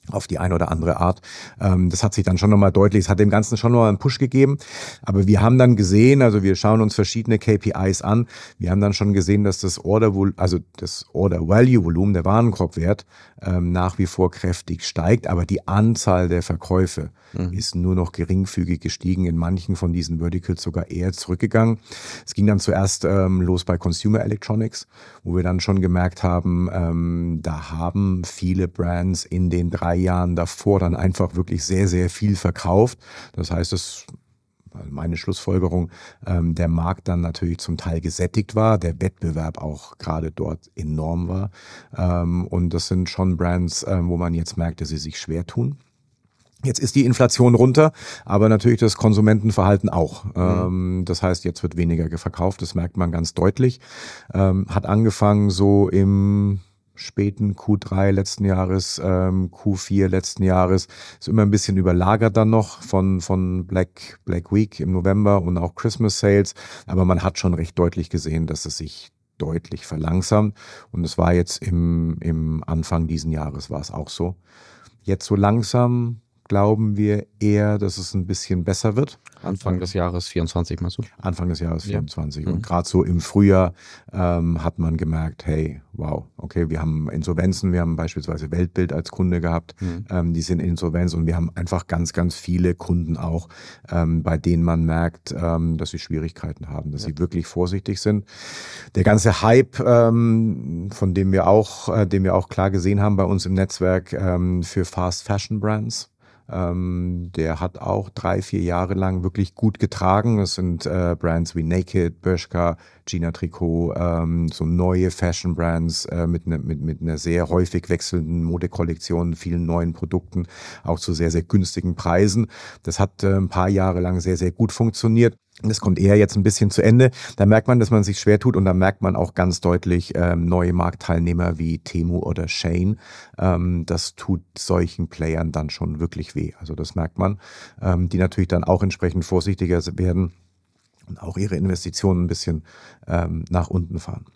auf die eine oder andere Art. Ähm, das hat sich dann schon nochmal deutlich, es hat dem Ganzen schon nochmal einen Push gegeben. Aber wir haben dann gesehen, also wir schauen uns verschiedene K P Is an, wir haben dann schon gesehen, dass das Order, also das Order Value Volumen, der Warenkorbwert, ähm, nach wie vor kräftig steigt, aber die Anzahl der Verkäufe mhm. ist nur noch geringfügig gestiegen, in manchen von diesen Verticals sogar eher zurückgegangen. Es ging dann zuerst ähm, los bei Consumer Electronics, wo wir dann schon gemerkt haben, ähm, da haben viele Brands in den drei Jahren davor dann einfach wirklich sehr, sehr viel verkauft. Das heißt, es meine Schlussfolgerung, ähm, der Markt dann natürlich zum Teil gesättigt war, der Wettbewerb auch gerade dort enorm war. Ähm, und das sind schon Brands, ähm, wo man jetzt merkt, dass sie sich schwer tun. Jetzt ist die Inflation runter, aber natürlich das Konsumentenverhalten auch. Mhm. Ähm, das heißt, jetzt wird weniger verkauft, das merkt man ganz deutlich. Ähm, hat angefangen so im späten Q drei letzten Jahres, ähm, Q vier letzten Jahres, ist immer ein bisschen überlagert dann noch von, von Black, Black Week im November und auch Christmas Sales, aber man hat schon recht deutlich gesehen, dass es sich deutlich verlangsamt und es war jetzt im, im Anfang diesen Jahres war es auch so. Jetzt so langsam glauben wir eher, dass es ein bisschen besser wird. Anfang des Jahres vierundzwanzig, meinst du? Anfang des Jahres vierundzwanzig. Ja. Und Mhm. gerade so im Frühjahr ähm, hat man gemerkt, hey, wow, okay, wir haben Insolvenzen, wir haben beispielsweise Weltbild als Kunde gehabt, mhm. ähm, die sind Insolvenz und wir haben einfach ganz, ganz viele Kunden auch, ähm, bei denen man merkt, ähm, dass sie Schwierigkeiten haben, dass ja. sie wirklich vorsichtig sind. Der ganze Hype, ähm, von dem wir auch, äh, den wir auch klar gesehen haben bei uns im Netzwerk ähm, für Fast Fashion Brands, Ähm, der hat auch drei, vier Jahre lang wirklich gut getragen. Das sind äh, Brands wie Naked, Bershka, Gina Tricot, ähm, so neue Fashion-Brands äh, mit, ne, mit, mit einer sehr häufig wechselnden Modekollektion, vielen neuen Produkten, auch zu sehr, sehr günstigen Preisen. Das hat äh, ein paar Jahre lang sehr, sehr gut funktioniert. Das kommt eher jetzt ein bisschen zu Ende. Da merkt man, dass man sich schwer tut und da merkt man auch ganz deutlich ähm, neue Marktteilnehmer wie Temu oder Shein. Ähm, das tut solchen Playern dann schon wirklich weh. Also das merkt man, ähm, die natürlich dann auch entsprechend vorsichtiger werden und auch ihre Investitionen ein bisschen ähm, nach unten fahren.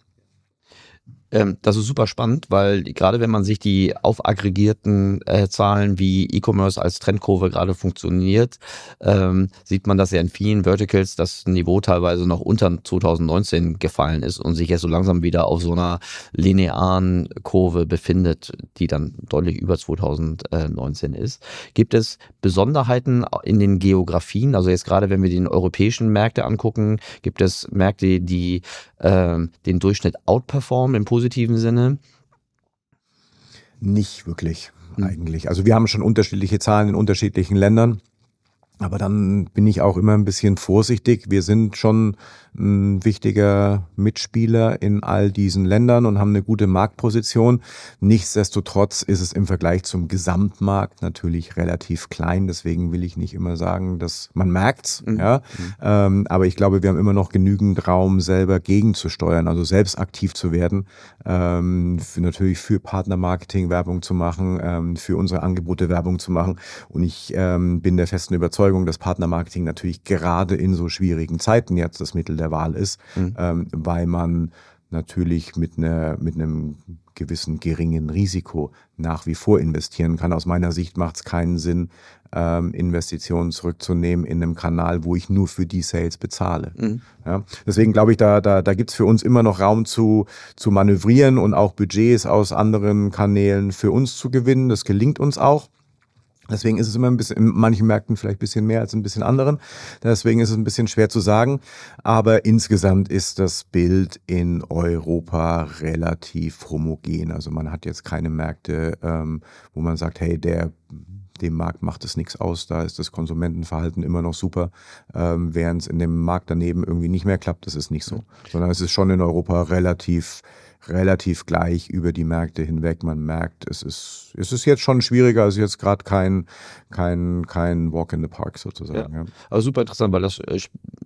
Ähm, das ist super spannend, weil gerade wenn man sich die aufaggregierten äh, Zahlen wie E-Commerce als Trendkurve gerade funktioniert, ähm, sieht man, dass ja in vielen Verticals das Niveau teilweise noch unter zwanzig neunzehn gefallen ist und sich jetzt so langsam wieder auf so einer linearen Kurve befindet, die dann deutlich über zwanzig neunzehn ist. Gibt es Besonderheiten in den Geografien? Also jetzt gerade, wenn wir die europäischen Märkte angucken, gibt es Märkte, die äh, den Durchschnitt outperformen im positiven Sinne? Nicht wirklich hm. eigentlich. Also wir haben schon unterschiedliche Zahlen in unterschiedlichen Ländern. Aber dann bin ich auch immer ein bisschen vorsichtig. Wir sind schon ein wichtiger Mitspieler in all diesen Ländern und haben eine gute Marktposition. Nichtsdestotrotz ist es im Vergleich zum Gesamtmarkt natürlich relativ klein. Deswegen will ich nicht immer sagen, dass man merkt's. Mhm. Ja. Mhm. Ähm, aber ich glaube, wir haben immer noch genügend Raum, selber gegenzusteuern, also selbst aktiv zu werden, ähm, für, natürlich für Partnermarketing Werbung zu machen, ähm, für unsere Angebote Werbung zu machen. Und ich ähm, bin der festen Überzeugung, dass Partnermarketing natürlich gerade in so schwierigen Zeiten jetzt das Mittel der Wahl ist, mhm. ähm, weil man natürlich mit einer mit einem gewissen geringen Risiko nach wie vor investieren kann. Aus meiner Sicht macht es keinen Sinn, ähm, Investitionen zurückzunehmen in einem Kanal, wo ich nur für die Sales bezahle. Mhm. Ja, deswegen glaube ich, da da da gibt es für uns immer noch Raum zu zu manövrieren und auch Budgets aus anderen Kanälen für uns zu gewinnen. Das gelingt uns auch. Deswegen ist es immer ein bisschen, in manchen Märkten vielleicht ein bisschen mehr als in ein bisschen anderen. Deswegen ist es ein bisschen schwer zu sagen. Aber insgesamt ist das Bild in Europa relativ homogen. Also man hat jetzt keine Märkte, ähm, wo man sagt, hey, der dem Markt macht es nichts aus, da ist das Konsumentenverhalten immer noch super, ähm, während es in dem Markt daneben irgendwie nicht mehr klappt, das ist nicht so. Sondern es ist schon in Europa relativ relativ gleich über die Märkte hinweg. Man merkt, es ist, es ist jetzt schon schwieriger, also jetzt gerade kein, kein, kein Walk in the Park sozusagen. Ja. Ja. Aber super interessant, weil das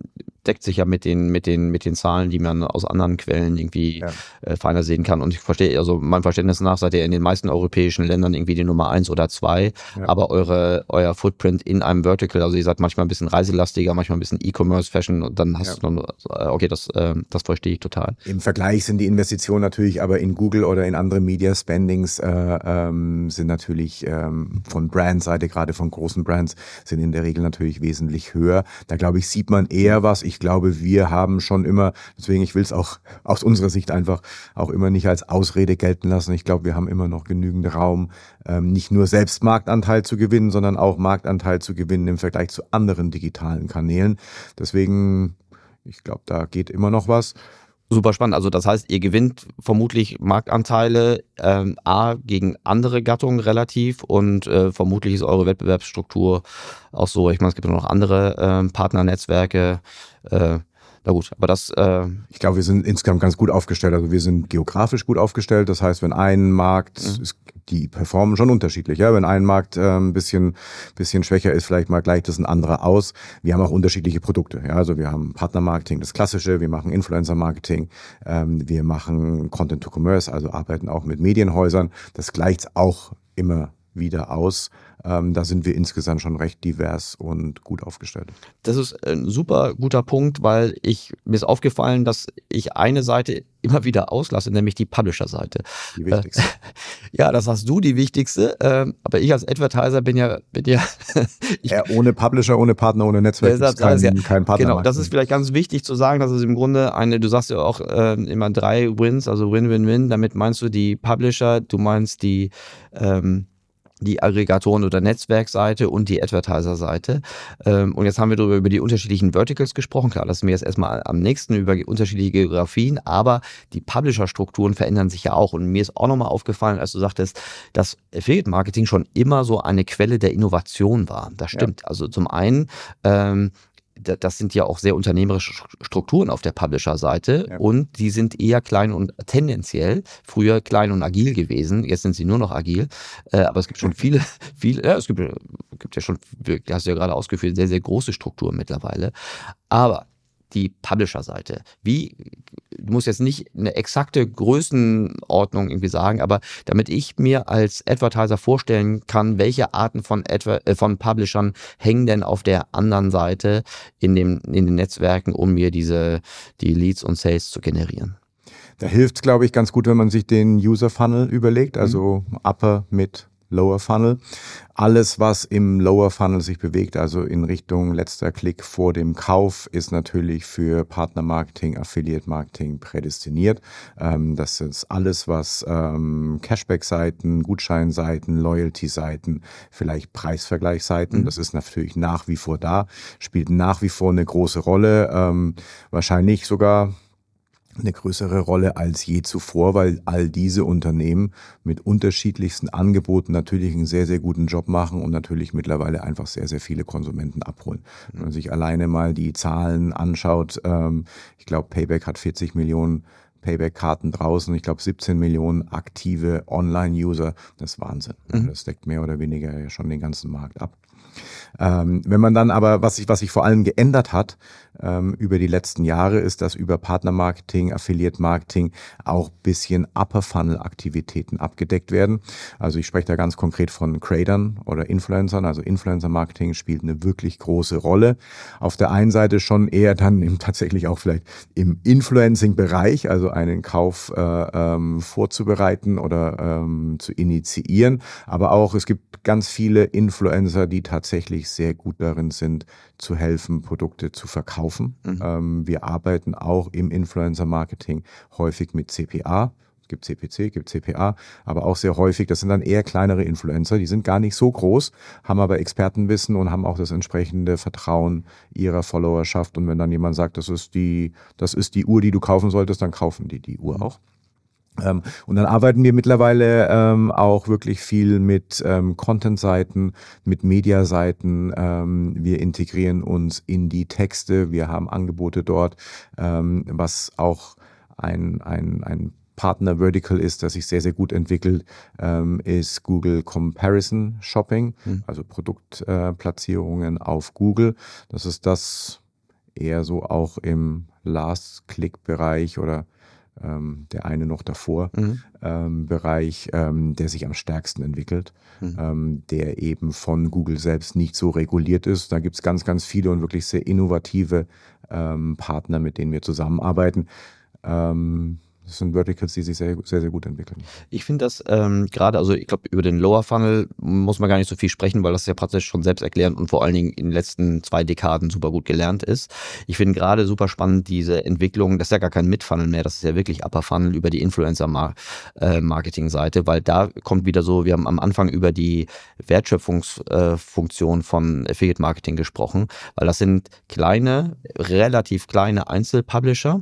deckt sich ja mit den, mit den, mit den Zahlen, die man aus anderen Quellen irgendwie ja. äh, feiner sehen kann. Und ich verstehe, also meinem Verständnis nach seid ihr in den meisten europäischen Ländern irgendwie die Nummer eins oder zwei, ja. aber eure, euer Footprint in einem Vertical, also ihr seid manchmal ein bisschen reiselastiger, manchmal ein bisschen E-Commerce, Fashion und dann hast ja. du dann, okay, das, äh, das verstehe ich total. Im Vergleich sind die Investitionen natürlich aber in Google oder in andere Media Spendings äh, ähm, sind natürlich ähm, von Brandseite, gerade von großen Brands, sind in der Regel natürlich wesentlich höher. Da glaube ich, sieht man eher was. Ich glaube, wir haben schon immer, deswegen ich will es auch aus unserer Sicht einfach auch immer nicht als Ausrede gelten lassen. Ich glaube, wir haben immer noch genügend Raum, ähm, nicht nur selbst Marktanteil zu gewinnen, sondern auch Marktanteil zu gewinnen im Vergleich zu anderen digitalen Kanälen. Deswegen, ich glaube, da geht immer noch was. Super spannend. Also das heißt, ihr gewinnt vermutlich Marktanteile ähm, A gegen andere Gattungen relativ und äh, vermutlich ist eure Wettbewerbsstruktur auch so. Ich meine, es gibt noch andere äh, Partnernetzwerke. Äh, na gut, aber das... Äh ich glaube, wir sind insgesamt ganz gut aufgestellt. Also wir sind geografisch gut aufgestellt. Das heißt, wenn ein Markt... Mhm. ist, die performen schon unterschiedlich. Ja? Wenn ein Markt äh, ein bisschen, bisschen schwächer ist, vielleicht mal gleicht das ein anderer aus. Wir haben auch unterschiedliche Produkte. Ja? Also wir haben Partnermarketing, das Klassische, wir machen Influencer-Marketing, ähm, wir machen Content-to-Commerce, also arbeiten auch mit Medienhäusern. Das gleicht auch immer wieder aus. Ähm, da sind wir insgesamt schon recht divers und gut aufgestellt. Das ist ein super guter Punkt, weil ich mir ist aufgefallen, dass ich eine Seite immer wieder auslasse, nämlich die Publisher-Seite. Die wichtigste. Äh, ja, das hast du, die wichtigste. Äh, aber ich als Advertiser bin ja... Bin ja, ich, ja ohne Publisher, ohne Partner, ohne Netzwerk ist kein, ja, kein Partner. Genau, das ist vielleicht ganz wichtig zu sagen, dass es im Grunde eine, du sagst ja auch äh, immer drei Wins, also Win-Win-Win. Damit meinst du die Publisher, du meinst die... Ähm, die Aggregatoren- oder Netzwerkseite und die Advertiser-Seite. Und jetzt haben wir darüber über die unterschiedlichen Verticals gesprochen. Klar, das ist mir jetzt erstmal am nächsten über unterschiedliche Geografien, aber die Publisher-Strukturen verändern sich ja auch. Und mir ist auch nochmal aufgefallen, als du sagtest, dass Affiliate-Marketing schon immer so eine Quelle der Innovation war. Das stimmt. Ja. Also zum einen... Ähm, das sind ja auch sehr unternehmerische Strukturen auf der Publisher-Seite ja. und die sind eher klein und tendenziell früher klein und agil gewesen. Jetzt sind sie nur noch agil, äh, aber es gibt schon viele, viele, ja, es gibt, gibt ja schon, hast du ja gerade ausgeführt, sehr, sehr große Strukturen mittlerweile. Aber die Publisher-Seite, wie, du musst jetzt nicht eine exakte Größenordnung irgendwie sagen, aber damit ich mir als Advertiser vorstellen kann, welche Arten von, Adver- äh, von Publishern hängen denn auf der anderen Seite in, dem, in den Netzwerken, um mir diese, die Leads und Sales zu generieren. Da hilft es, glaube ich, ganz gut, wenn man sich den User-Funnel überlegt, also mhm. Upper, Mid, Lower Funnel. Alles, was im Lower Funnel sich bewegt, also in Richtung letzter Klick vor dem Kauf, ist natürlich für Partnermarketing, Affiliate-Marketing prädestiniert. Ähm, das ist alles, was ähm, Cashback-Seiten, Gutscheinseiten, Loyalty-Seiten, vielleicht Preisvergleichsseiten, mhm. das ist natürlich nach wie vor da, spielt nach wie vor eine große Rolle, ähm, wahrscheinlich sogar eine größere Rolle als je zuvor, weil all diese Unternehmen mit unterschiedlichsten Angeboten natürlich einen sehr, sehr guten Job machen und natürlich mittlerweile einfach sehr, sehr viele Konsumenten abholen. Wenn man sich alleine mal die Zahlen anschaut, ähm, ich glaube, Payback hat vierzig Millionen Payback-Karten draußen, ich glaube siebzehn Millionen aktive Online-User, das ist Wahnsinn. Mhm. Das deckt mehr oder weniger ja schon den ganzen Markt ab. Ähm, wenn man dann aber, was sich was sich vor allem geändert hat ähm, über die letzten Jahre, ist, dass über Partnermarketing, Affiliate-Marketing auch bisschen Upper-Funnel-Aktivitäten abgedeckt werden. Also ich spreche da ganz konkret von Creatern oder Influencern, also Influencer-Marketing spielt eine wirklich große Rolle. Auf der einen Seite schon eher dann im, tatsächlich auch vielleicht im Influencing-Bereich, also einen Kauf äh, ähm, vorzubereiten oder ähm, zu initiieren, aber auch es gibt ganz viele Influencer, die tatsächlich sehr gut darin sind, zu helfen, Produkte zu verkaufen. Mhm. Ähm, wir arbeiten auch im Influencer-Marketing häufig mit C P A. Es gibt C P C, gibt C P A, aber auch sehr häufig, das sind dann eher kleinere Influencer, die sind gar nicht so groß, haben aber Expertenwissen und haben auch das entsprechende Vertrauen ihrer Followerschaft. Und wenn dann jemand sagt, das ist die, das ist die Uhr, die du kaufen solltest, dann kaufen die die Uhr auch. Ähm, und dann arbeiten wir mittlerweile ähm, auch wirklich viel mit ähm, Content-Seiten, mit Media-Seiten. Ähm, wir integrieren uns in die Texte. Wir haben Angebote dort, ähm, was auch ein, ein, ein Partner-Vertical ist, das sich sehr, sehr gut entwickelt, ähm, ist Google Comparison Shopping, mhm. also Produktplatzierungen äh, auf Google. Das ist das eher so auch im Last-Click-Bereich oder ähm, der eine noch davor Mhm. ähm, Bereich, ähm, der sich am stärksten entwickelt, Mhm. ähm, der eben von Google selbst nicht so reguliert ist. Da gibt es ganz, ganz viele und wirklich sehr innovative ähm, Partner, mit denen wir zusammenarbeiten. Ähm, das sind Verticals, die sich sehr, sehr, sehr gut entwickeln. Ich finde das ähm, gerade, also ich glaube, über den Lower Funnel muss man gar nicht so viel sprechen, weil das ja praktisch schon selbst erklärend und vor allen Dingen in den letzten zwei Dekaden super gut gelernt ist. Ich finde gerade super spannend diese Entwicklung, das ist ja gar kein Mid-Funnel mehr, das ist ja wirklich Upper Funnel über die Influencer-Marketing-Seite, weil da kommt wieder so, wir haben am Anfang über die Wertschöpfungsfunktion von Affiliate-Marketing gesprochen, weil das sind kleine, relativ kleine Einzelpublisher,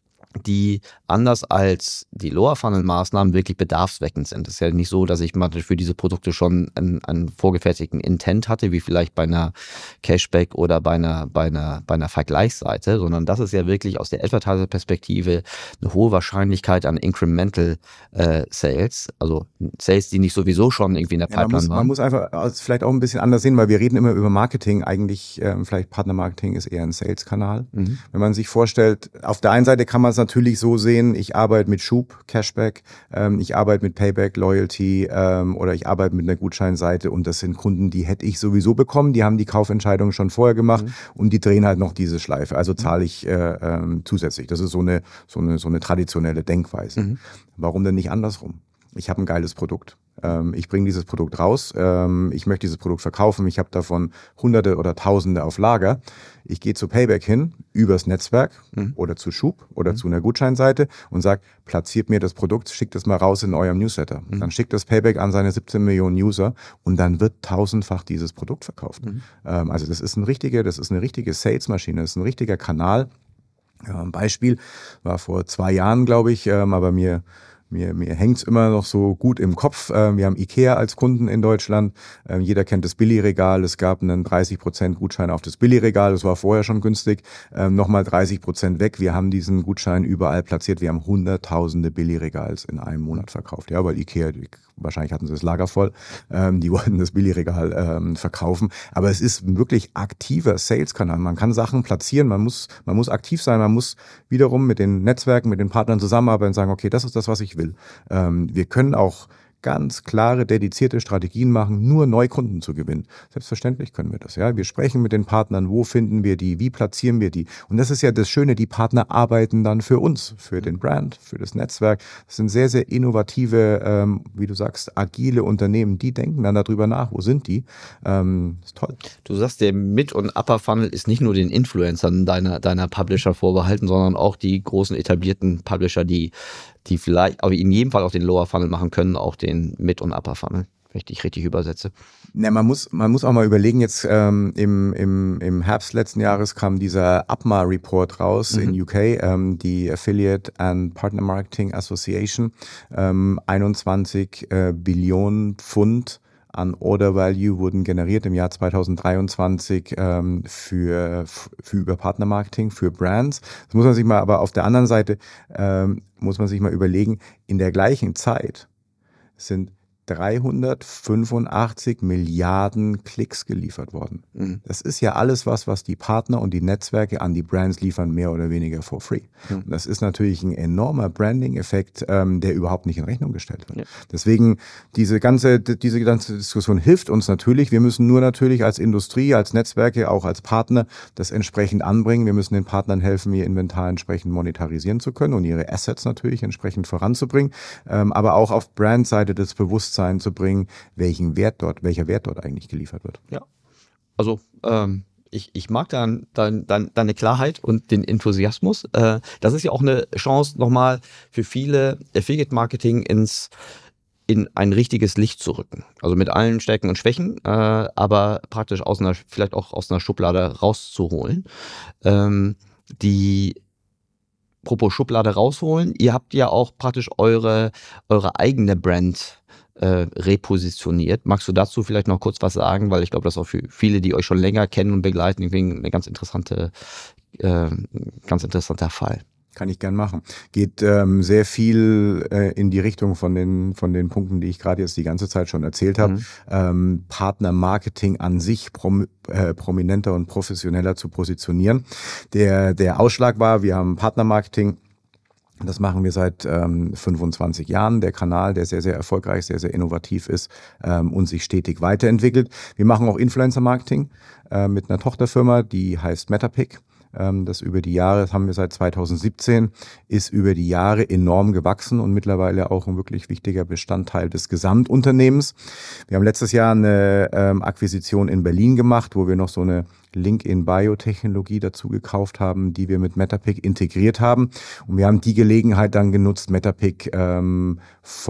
die anders als die Lower-Funnel-Maßnahmen wirklich bedarfsweckend sind. Es ist ja nicht so, dass ich mal für diese Produkte schon einen, einen vorgefertigten Intent hatte, wie vielleicht bei einer Cashback oder bei einer, bei einer, bei einer Vergleichsseite, sondern das ist ja wirklich aus der Advertiser-Perspektive eine hohe Wahrscheinlichkeit an Incremental äh, Sales, also Sales, die nicht sowieso schon irgendwie in der Ja, man, Pipeline muss, waren. man muss einfach es vielleicht auch ein bisschen anders sehen, weil wir reden immer über Marketing. Eigentlich ähm, vielleicht Partnermarketing ist eher ein Sales-Kanal. Mhm. Wenn man sich vorstellt, auf der einen Seite kann man es natürlich so sehen, ich arbeite mit Schub, Cashback, ähm, ich arbeite mit Payback, Loyalty ähm, oder ich arbeite mit einer Gutscheinseite und das sind Kunden, die hätte ich sowieso bekommen, die haben die Kaufentscheidung schon vorher gemacht Mhm. und die drehen halt noch diese Schleife, also zahle ich äh, ähm, zusätzlich. Das ist so eine, so eine, so eine traditionelle Denkweise. Mhm. Warum denn nicht andersrum? Ich habe ein geiles Produkt. Ähm, ich bringe dieses Produkt raus. Ähm, ich möchte dieses Produkt verkaufen. Ich habe davon Hunderte oder Tausende auf Lager. Ich gehe zu Payback hin, übers Netzwerk Mhm. oder zu Schub oder Mhm. zu einer Gutscheinseite und sage, platziert mir das Produkt, schickt es mal raus in eurem Newsletter. Mhm. Dann schickt das Payback an seine siebzehn Millionen User und dann wird tausendfach dieses Produkt verkauft. Mhm. Ähm, also das ist ein richtige, das ist eine richtige Sales-Maschine, das ist ein richtiger Kanal. Ja, ein Beispiel war vor zwei Jahren, glaube ich, ähm, aber mir Mir, mir hängt's immer noch so gut im Kopf. Ähm, wir haben Ikea als Kunden in Deutschland. Ähm, jeder kennt das Billigregal. Es gab einen dreißig Prozent Gutschein auf das Billigregal. Das war vorher schon günstig. Ähm, Nochmal dreißig Prozent weg. Wir haben diesen Gutschein überall platziert. Wir haben hunderttausende Billigregals in einem Monat verkauft. Ja, weil Ikea, wahrscheinlich hatten sie das Lager voll. Ähm, die wollten das Billigregal ähm, verkaufen. Aber es ist ein wirklich aktiver Sales-Kanal. Man kann Sachen platzieren. Man muss, man muss aktiv sein. Man muss wiederum mit den Netzwerken, mit den Partnern zusammenarbeiten und sagen, okay, das ist das, was ich will. will. Ähm, wir können auch ganz klare, dedizierte Strategien machen, nur Neukunden zu gewinnen. Selbstverständlich können wir das. Ja, wir sprechen mit den Partnern, wo finden wir die, wie platzieren wir die. Und das ist ja das Schöne, die Partner arbeiten dann für uns, für den Brand, für das Netzwerk. Das sind sehr, sehr innovative, ähm, wie du sagst, agile Unternehmen. Die denken dann darüber nach, wo sind die. Ähm, ist toll. Du sagst, der Mid- und Upper Funnel ist nicht nur den Influencern deiner, deiner Publisher vorbehalten, sondern auch die großen etablierten Publisher, die, die vielleicht, aber in jedem Fall auch den Lower Funnel machen können, auch den Mid- und Upper Funnel, wenn ich dich richtig übersetze. Na, man muss, man muss auch mal überlegen, jetzt ähm, im, im, im Herbst letzten Jahres kam dieser A P M A-Report raus Mhm. in U K, ähm, die Affiliate and Partner Marketing Association, ähm, einundzwanzig äh, Billionen Pfund an Order Value wurden generiert im Jahr zweitausenddreiundzwanzig ähm, für, für über Partnermarketing, für Brands. Das muss man sich mal, aber auf der anderen Seite ähm, muss man sich mal überlegen, in der gleichen Zeit sind dreihundertfünfundachtzig Milliarden Klicks geliefert worden. Mhm. Das ist ja alles was, was die Partner und die Netzwerke an die Brands liefern, mehr oder weniger for free. Mhm. Und das ist natürlich ein enormer Branding-Effekt, ähm, der überhaupt nicht in Rechnung gestellt wird. Ja. Deswegen, diese ganze, diese ganze Diskussion hilft uns natürlich. Wir müssen nur natürlich als Industrie, als Netzwerke, auch als Partner das entsprechend anbringen. Wir müssen den Partnern helfen, ihr Inventar entsprechend monetarisieren zu können und ihre Assets natürlich entsprechend voranzubringen. Ähm, aber auch auf Brandseite das Bewusstsein zu bringen, welchen Wert dort, welcher Wert dort eigentlich geliefert wird. Ja, also ähm, ich, ich mag dein, dein, dein, deine Klarheit und den Enthusiasmus. Äh, das ist ja auch eine Chance nochmal für viele Affiliate-Marketing ins in ein richtiges Licht zu rücken. Also mit allen Stärken und Schwächen, äh, aber praktisch aus einer, vielleicht auch aus einer Schublade rauszuholen. Ähm, die Apropos Schublade rausholen, ihr habt ja auch praktisch eure, eure eigene Brand äh, repositioniert. Magst du dazu vielleicht noch kurz was sagen? Weil ich glaube, das ist auch für viele, die euch schon länger kennen und begleiten, irgendwie eine ganz interessante, äh, ganz interessanter Fall. Kann ich gern machen. Geht ähm, sehr viel äh, in die Richtung von den von den Punkten, die ich gerade jetzt die ganze Zeit schon erzählt habe. Mhm. Ähm, Partnermarketing an sich prom äh, prominenter und professioneller zu positionieren. Der der Ausschlag war, wir haben Partnermarketing. Das machen wir seit ähm, fünfundzwanzig Jahren. Der Kanal, der sehr, sehr erfolgreich, sehr, sehr innovativ ist ähm, und sich stetig weiterentwickelt. Wir machen auch Influencer-Marketing äh, mit einer Tochterfirma, die heißt Metapic. Das über die Jahre, das haben wir seit zweitausendsiebzehn, ist über die Jahre enorm gewachsen und mittlerweile auch ein wirklich wichtiger Bestandteil des Gesamtunternehmens. Wir haben letztes Jahr eine ähm, Akquisition in Berlin gemacht, wo wir noch so eine Link-in-Bio-Technologie dazu gekauft haben, die wir mit Metapic integriert haben. Und wir haben die Gelegenheit dann genutzt, Metapic ähm,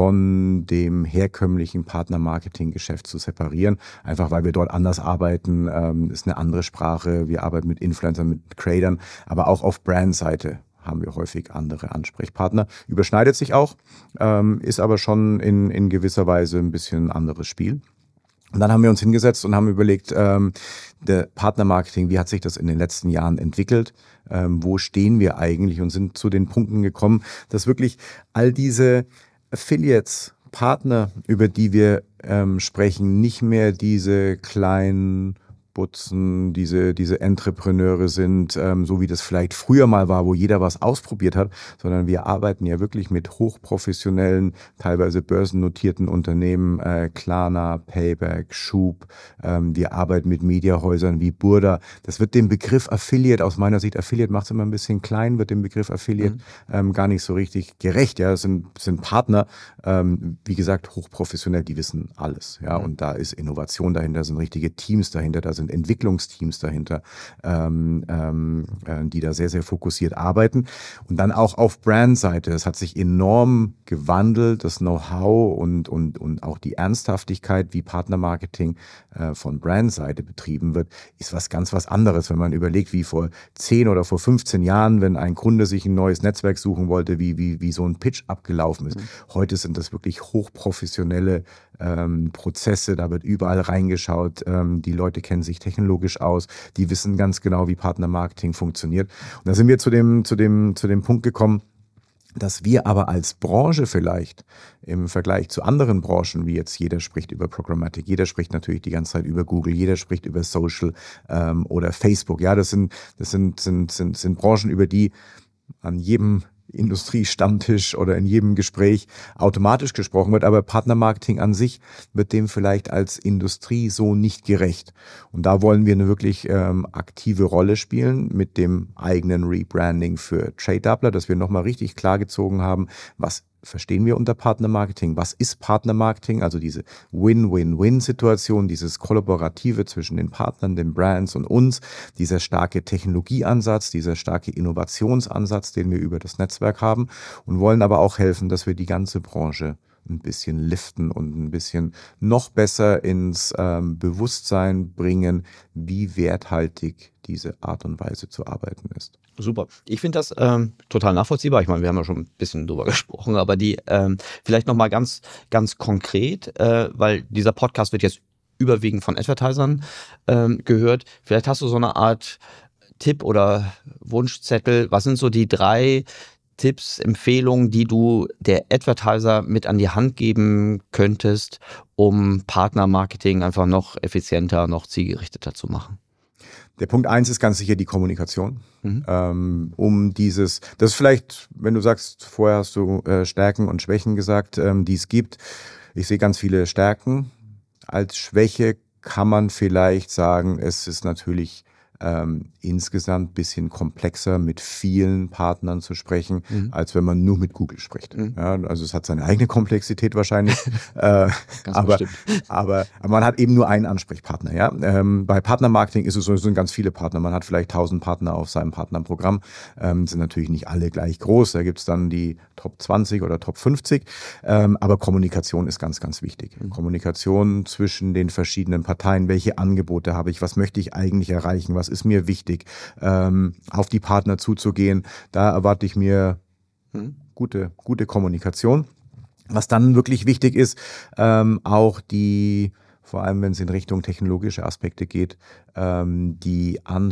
von dem herkömmlichen Partner-Marketing-Geschäft zu separieren. Einfach weil wir dort anders arbeiten, ähm, ist eine andere Sprache. Wir arbeiten mit Influencern, mit Creatern, aber auch auf Brand-Seite haben wir häufig andere Ansprechpartner. Überschneidet sich auch, ähm, ist aber schon in, in gewisser Weise ein bisschen ein anderes Spiel. Und dann haben wir uns hingesetzt und haben überlegt, ähm, der Partnermarketing, wie hat sich das in den letzten Jahren entwickelt? Ähm, wo stehen wir eigentlich? Und sind zu den Punkten gekommen, dass wirklich all diese Affiliates, Partner, über die wir ähm, sprechen, nicht mehr diese kleinen Butzen, diese, diese Entrepreneure sind, ähm, so wie das vielleicht früher mal war, wo jeder was ausprobiert hat, sondern wir arbeiten ja wirklich mit hochprofessionellen, teilweise börsennotierten Unternehmen, äh, Klarna, Payback, Schub. Ähm, wir arbeiten mit Mediahäusern wie Burda. Das wird dem Begriff Affiliate, aus meiner Sicht, Affiliate macht es immer ein bisschen klein, wird dem Begriff Affiliate mhm. ähm, gar nicht so richtig gerecht. Ja, das sind, das sind Partner, ähm, wie gesagt, hochprofessionell, die wissen alles. Ja, mhm. und da ist Innovation dahinter, sind richtige Teams dahinter, da sind Entwicklungsteams dahinter, ähm, ähm, die da sehr, sehr fokussiert arbeiten. Und dann auch auf Brandseite. Es hat sich enorm gewandelt, das Know-how und, und, und auch die Ernsthaftigkeit, wie Partnermarketing äh, von Brandseite betrieben wird, ist was ganz was anderes. Wenn man überlegt, wie vor zehn oder vor fünfzehn Jahren, wenn ein Kunde sich ein neues Netzwerk suchen wollte, wie, wie, wie so ein Pitch abgelaufen ist. Mhm. Heute sind das wirklich hochprofessionelle ähm, Prozesse, da wird überall reingeschaut, ähm, die Leute kennen sich technologisch aus, die wissen ganz genau, wie Partnermarketing funktioniert. Und da sind wir zu dem, zu dem, zu dem Punkt gekommen, dass wir aber als Branche vielleicht im Vergleich zu anderen Branchen, wie jetzt jeder spricht über Programmatic, jeder spricht natürlich die ganze Zeit über Google, jeder spricht über Social ähm, oder Facebook. Ja, das sind, das sind, sind, sind, sind Branchen, über die an jedem Industriestammtisch oder in jedem Gespräch automatisch gesprochen wird, aber Partnermarketing an sich wird dem vielleicht als Industrie so nicht gerecht. Und da wollen wir eine wirklich ähm, aktive Rolle spielen mit dem eigenen Rebranding für TradeDoubler, dass wir nochmal richtig klargezogen haben, was verstehen wir unter Partnermarketing? Was ist Partnermarketing? Also diese Win-Win-Win-Situation, dieses Kollaborative zwischen den Partnern, den Brands und uns, dieser starke Technologieansatz, dieser starke Innovationsansatz, den wir über das Netzwerk haben und wollen aber auch helfen, dass wir die ganze Branche ein bisschen liften und ein bisschen noch besser ins ähm, Bewusstsein bringen, wie werthaltig diese Art und Weise zu arbeiten ist. Super. Ich finde das ähm, total nachvollziehbar. Ich meine, wir haben ja schon ein bisschen drüber gesprochen, aber die ähm, vielleicht nochmal ganz, ganz konkret, äh, weil dieser Podcast wird jetzt überwiegend von Advertisern ähm, gehört. Vielleicht hast du so eine Art Tipp oder Wunschzettel. Was sind so die drei Tipps, Empfehlungen, die du der Advertiser mit an die Hand geben könntest, um Partnermarketing einfach noch effizienter, noch zielgerichteter zu machen? Der Punkt eins ist ganz sicher die Kommunikation. Mhm. Ähm, um dieses, das ist vielleicht, wenn du sagst, vorher hast du äh, Stärken und Schwächen gesagt, ähm, die es gibt. Ich sehe ganz viele Stärken. Als Schwäche kann man vielleicht sagen, es ist natürlich ähm, insgesamt ein bisschen komplexer, mit vielen Partnern zu sprechen, mhm. als wenn man nur mit Google spricht. Mhm. Ja, also es hat seine eigene Komplexität wahrscheinlich, äh, aber, aber, aber man hat eben nur einen Ansprechpartner. Ja? Ähm, bei Partnermarketing ist es so, es sind ganz viele Partner. Man hat vielleicht tausend Partner auf seinem Partnerprogramm, ähm, sind natürlich nicht alle gleich groß. Da gibt es dann die Top zwanzig oder Top fünfzig, ähm, aber Kommunikation ist ganz, ganz wichtig. Mhm. Kommunikation zwischen den verschiedenen Parteien. Welche Angebote habe ich? Was möchte ich eigentlich erreichen? Was ist mir wichtig, ähm, auf die Partner zuzugehen. Da erwarte ich mir hm. gute, gute Kommunikation. Was dann wirklich wichtig ist, ähm, auch die, vor allem wenn es in Richtung technologische Aspekte geht, ähm, die Anf-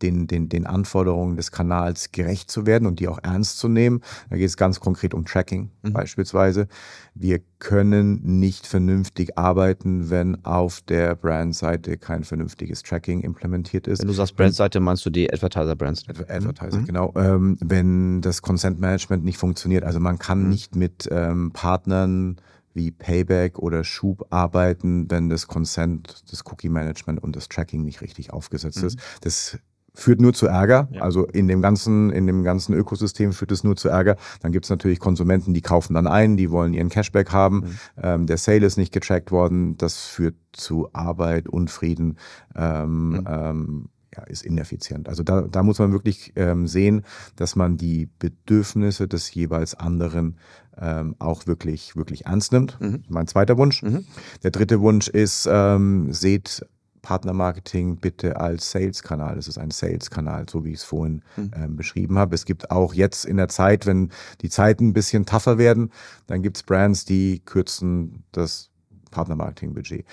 den, den, den Anforderungen des Kanals gerecht zu werden und die auch ernst zu nehmen. Da geht es ganz konkret um Tracking mhm. beispielsweise. Wir können nicht vernünftig arbeiten, wenn auf der Brandseite kein vernünftiges Tracking implementiert ist. Wenn du sagst Brandseite, meinst du die Advertiser-Brands? Advertiser, mhm. genau. Ähm, wenn das Consent-Management nicht funktioniert, also man kann mhm. nicht mit ähm, Partnern wie Payback oder Schub arbeiten, wenn das Consent, das Cookie-Management und das Tracking nicht richtig aufgesetzt mhm. ist. Das führt nur zu Ärger, ja. also in dem ganzen in dem ganzen Ökosystem führt es nur zu Ärger. Dann gibt es natürlich Konsumenten, die kaufen dann ein, die wollen ihren Cashback haben, mhm. ähm, der Sale ist nicht getrackt worden, das führt zu Arbeit, Unfrieden, ähm, mhm. ähm, ja, ist ineffizient. Also da, da muss man wirklich ähm, sehen, dass man die Bedürfnisse des jeweils anderen ähm, auch wirklich, wirklich ernst nimmt. Mhm. Mein zweiter Wunsch. Mhm. Der dritte Wunsch ist, ähm, seht Partnermarketing bitte als Sales-Kanal. Es ist ein Sales-Kanal, so wie ich es vorhin mhm. ähm, beschrieben habe. Es gibt auch jetzt in der Zeit, wenn die Zeiten ein bisschen tougher werden, dann gibt es Brands, die kürzen das Partnermarketing-Budget.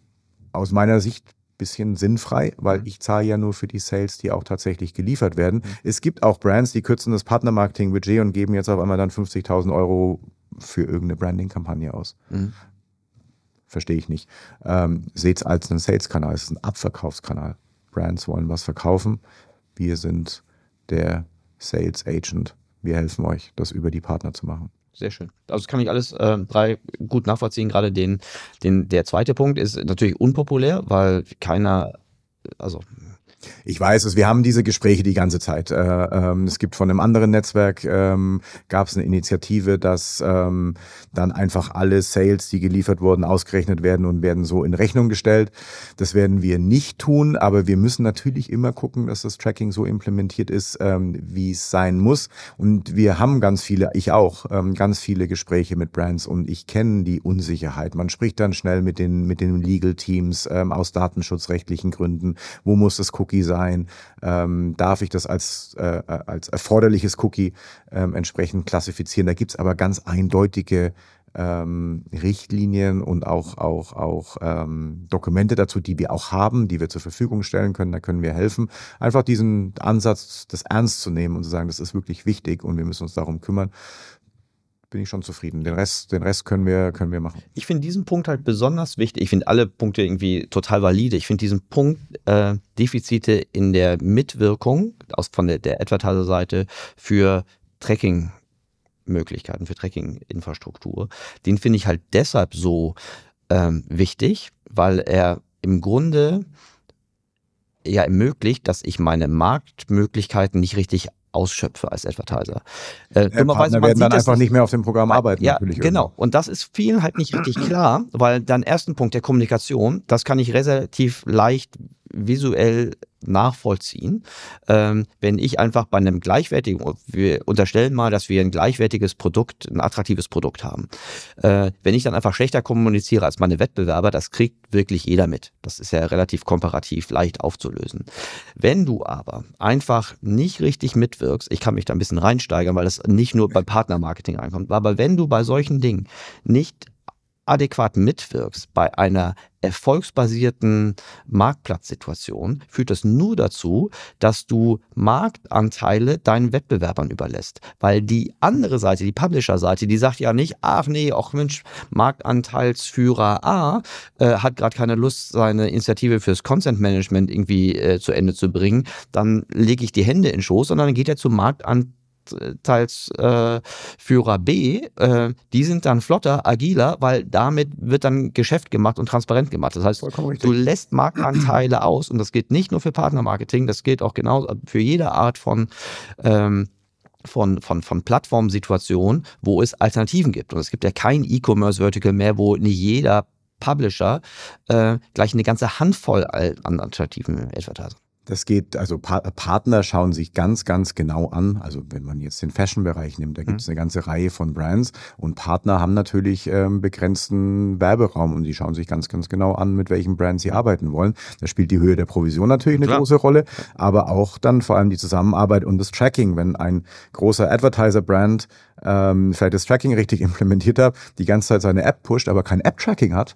Aus meiner Sicht bisschen sinnfrei, weil ich zahle ja nur für die Sales, die auch tatsächlich geliefert werden. Mhm. Es gibt auch Brands, die kürzen das Partnermarketing-Budget und geben jetzt auf einmal dann fünfzigtausend Euro für irgendeine Branding-Kampagne aus. Mhm. Verstehe ich nicht. Ähm, seht es als einen Sales-Kanal, es ist ein Abverkaufskanal. Brands wollen was verkaufen. Wir sind der Sales-Agent. Wir helfen euch, das über die Partner zu machen. Sehr schön. Also kann ich alles äh, drei gut nachvollziehen. Gerade den, den, der zweite Punkt ist natürlich unpopulär, weil keiner, also ich weiß es, wir haben diese Gespräche die ganze Zeit. Äh, ähm, es gibt von einem anderen Netzwerk, ähm, gab es eine Initiative, dass ähm, dann einfach alle Sales, die geliefert wurden, ausgerechnet werden und werden so in Rechnung gestellt. Das werden wir nicht tun, aber wir müssen natürlich immer gucken, dass das Tracking so implementiert ist, ähm, wie es sein muss. Und wir haben ganz viele, ich auch, ähm, ganz viele Gespräche mit Brands und ich kenne die Unsicherheit. Man spricht dann schnell mit den, mit den Legal Teams ähm, aus datenschutzrechtlichen Gründen. Wo muss das Cookie sein? Ähm, darf ich das als, äh, als erforderliches Cookie ähm, entsprechend klassifizieren? Da gibt es aber ganz eindeutige ähm, Richtlinien und auch, auch, auch ähm, Dokumente dazu, die wir auch haben, die wir zur Verfügung stellen können. Da können wir helfen. Einfach diesen Ansatz, das ernst zu nehmen und zu sagen, das ist wirklich wichtig und wir müssen uns darum kümmern. Bin ich schon zufrieden. Den Rest, den Rest können wir, können wir machen. Ich finde diesen Punkt halt besonders wichtig. Ich finde alle Punkte irgendwie total valide. Ich finde diesen Punkt äh, Defizite in der Mitwirkung aus, von der, der Advertiser-Seite für Tracking-Möglichkeiten, für Tracking-Infrastruktur, den finde ich halt deshalb so ähm, wichtig, weil er im Grunde ja ermöglicht, dass ich meine Marktmöglichkeiten nicht richtig ausschöpfe als Advertiser. Äh, ja, Partner werden dann einfach nicht mehr auf dem Programm arbeiten. Ja, natürlich genau. Irgendwo. Und das ist vielen halt nicht richtig klar, weil dann ersten Punkt der Kommunikation, das kann ich relativ leicht visuell nachvollziehen. Ähm, wenn ich einfach bei einem gleichwertigen, wir unterstellen mal, dass wir ein gleichwertiges Produkt, ein attraktives Produkt haben. Äh, wenn ich dann einfach schlechter kommuniziere als meine Wettbewerber, das kriegt wirklich jeder mit. Das ist ja relativ komparativ leicht aufzulösen. Wenn du aber einfach nicht richtig mitwirkst, ich kann mich da ein bisschen reinsteigern, weil das nicht nur bei Partnermarketing reinkommt, aber wenn du bei solchen Dingen nicht adäquat mitwirkst bei einer erfolgsbasierten Marktplatzsituation, führt das nur dazu, dass du Marktanteile deinen Wettbewerbern überlässt. Weil die andere Seite, die Publisher-Seite, die sagt ja nicht, ach nee, ach Mensch, Marktanteilsführer A äh, hat gerade keine Lust, seine Initiative fürs Consent-Management irgendwie äh, zu Ende zu bringen, dann lege ich die Hände in den Schoß, sondern dann geht er zum Marktanteil teils äh, Führer B, äh, die sind dann flotter, agiler, weil damit wird dann Geschäft gemacht und transparent gemacht. Das heißt, du lässt Marktanteile aus und das gilt nicht nur für Partnermarketing, das gilt auch genau für jede Art von ähm, von, von, von Plattformsituationen, wo es Alternativen gibt. Und es gibt ja kein E-Commerce-Vertical mehr, wo nicht jeder Publisher äh, gleich eine ganze Handvoll an Alternativen Advertiser. Das geht, also pa- Partner schauen sich ganz, ganz genau an. Also wenn man jetzt den Fashion-Bereich nimmt, da gibt es eine ganze Reihe von Brands und Partner haben natürlich ähm, begrenzten Werberaum und die schauen sich ganz, ganz genau an, mit welchen Brands sie arbeiten wollen. Da spielt die Höhe der Provision natürlich eine Klar. große Rolle, aber auch dann vor allem die Zusammenarbeit und das Tracking. Wenn ein großer Advertiser-Brand ähm, vielleicht das Tracking richtig implementiert hat, die ganze Zeit seine App pusht, aber kein App-Tracking hat, ja.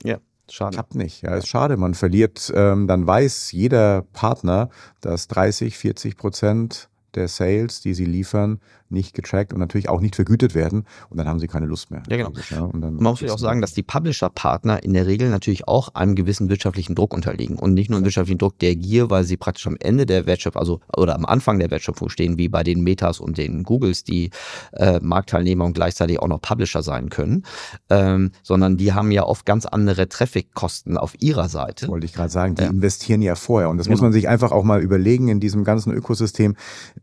Schade. Klappt nicht. Ja, ist schade. Man verliert, ähm, dann weiß jeder Partner, dass dreißig, vierzig Prozent der Sales, die sie liefern, nicht getrackt und natürlich auch nicht vergütet werden. Und dann haben sie keine Lust mehr. Ja, genau. Ja, und dann Man muss ja auch sagen, dass die Publisher-Partner in der Regel natürlich auch einem gewissen wirtschaftlichen Druck unterliegen. Und nicht nur einen wirtschaftlichen Druck der Gier, weil sie praktisch am Ende der Wertschöpfung, also oder am Anfang der Wertschöpfung stehen, wie bei den Metas und den Googles, die äh, Marktteilnehmer und gleichzeitig auch noch Publisher sein können, ähm, sondern die haben ja oft ganz andere Traffic-Kosten auf ihrer Seite. wollte ich gerade sagen, die Ja. investieren ja vorher. Und das Genau. muss man sich einfach auch mal überlegen in diesem ganzen Ökosystem,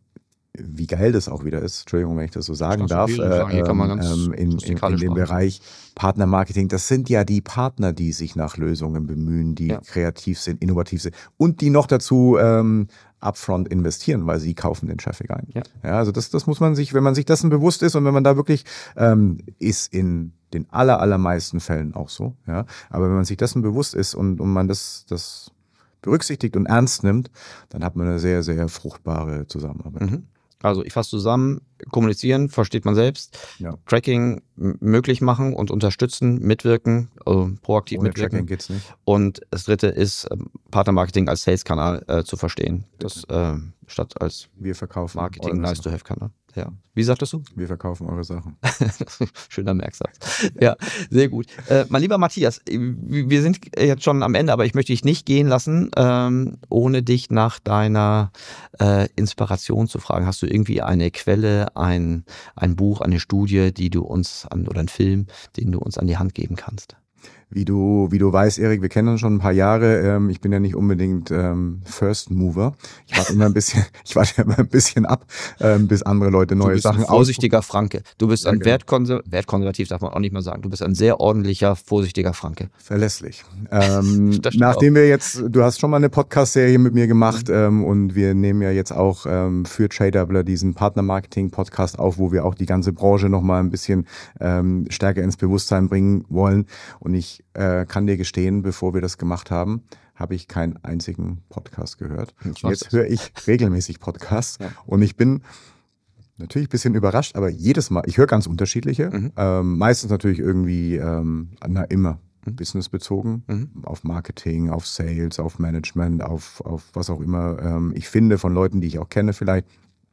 wie geil das auch wieder ist, Entschuldigung, wenn ich das so sagen Das darf, kannst du wieder sagen. Hier kann man ganz ähm, in, in, rustikale in dem Sprache. Bereich Partnermarketing. Das sind ja die Partner, die sich nach Lösungen bemühen, die Ja. kreativ sind, innovativ sind und die noch dazu ähm, upfront investieren, weil sie kaufen den Traffic ein. Ja. Ja, also das, das muss man sich, wenn man sich dessen bewusst ist und wenn man da wirklich, ähm, ist in den aller, allermeisten Fällen auch so, ja, aber wenn man sich dessen bewusst ist und, und man das, das berücksichtigt und ernst nimmt, dann hat man eine sehr, sehr fruchtbare Zusammenarbeit. Mhm. Also ich fasse zusammen, kommunizieren, versteht man selbst, Ja. Tracking m- möglich machen und unterstützen, mitwirken, also proaktiv Ohne mitwirken. Tracking geht's nicht. Und das dritte ist, ähm, Partnermarketing als Sales-Kanal äh, zu verstehen, das äh, statt als Wir verkaufen Marketing eure nice Sachen. to have Kanal. Ja. Wie sagtest du? Wir verkaufen eure Sachen. Schöner Merksatz. Ja, sehr gut. Äh, mein lieber Matthias, äh, wir sind jetzt schon am Ende, aber ich möchte dich nicht gehen lassen, ähm, ohne dich nach deiner äh, Inspiration zu fragen. Hast du irgendwie eine Quelle, ein, ein Buch, eine Studie, die du uns an, oder einen Film, den du uns an die Hand geben kannst? Wie du, wie du weißt, Erik, wir kennen uns schon ein paar Jahre. Ähm, ich bin ja nicht unbedingt ähm, First Mover. Ich warte immer ein bisschen, ich warte immer ein bisschen ab, ähm, bis andere Leute neue du bist Sachen ein vorsichtiger Franke. Du bist Ja, ein genau. wertkonser wertkonservativ, darf man auch nicht mal sagen. Du bist ein sehr ordentlicher, vorsichtiger Franke. Verlässlich. Ähm, Das stimmt nachdem wir jetzt, du hast schon mal eine Podcast-Serie mit mir gemacht ähm, und wir nehmen ja jetzt auch ähm, für Tradeabler diesen Partner-Marketing-Podcast auf, wo wir auch die ganze Branche nochmal ein bisschen ähm, stärker ins Bewusstsein bringen wollen. Und ich äh, kann dir gestehen, bevor wir das gemacht haben, habe ich keinen einzigen Podcast gehört. Ich weiß Jetzt das. höre ich regelmäßig Podcasts Ja. und ich bin natürlich ein bisschen überrascht, aber jedes Mal, ich höre ganz unterschiedliche, Mhm. ähm, meistens natürlich irgendwie, ähm, na immer, Mhm. businessbezogen, Mhm. auf Marketing, auf Sales, auf Management, auf, auf was auch immer ähm, ich finde von Leuten, die ich auch kenne vielleicht.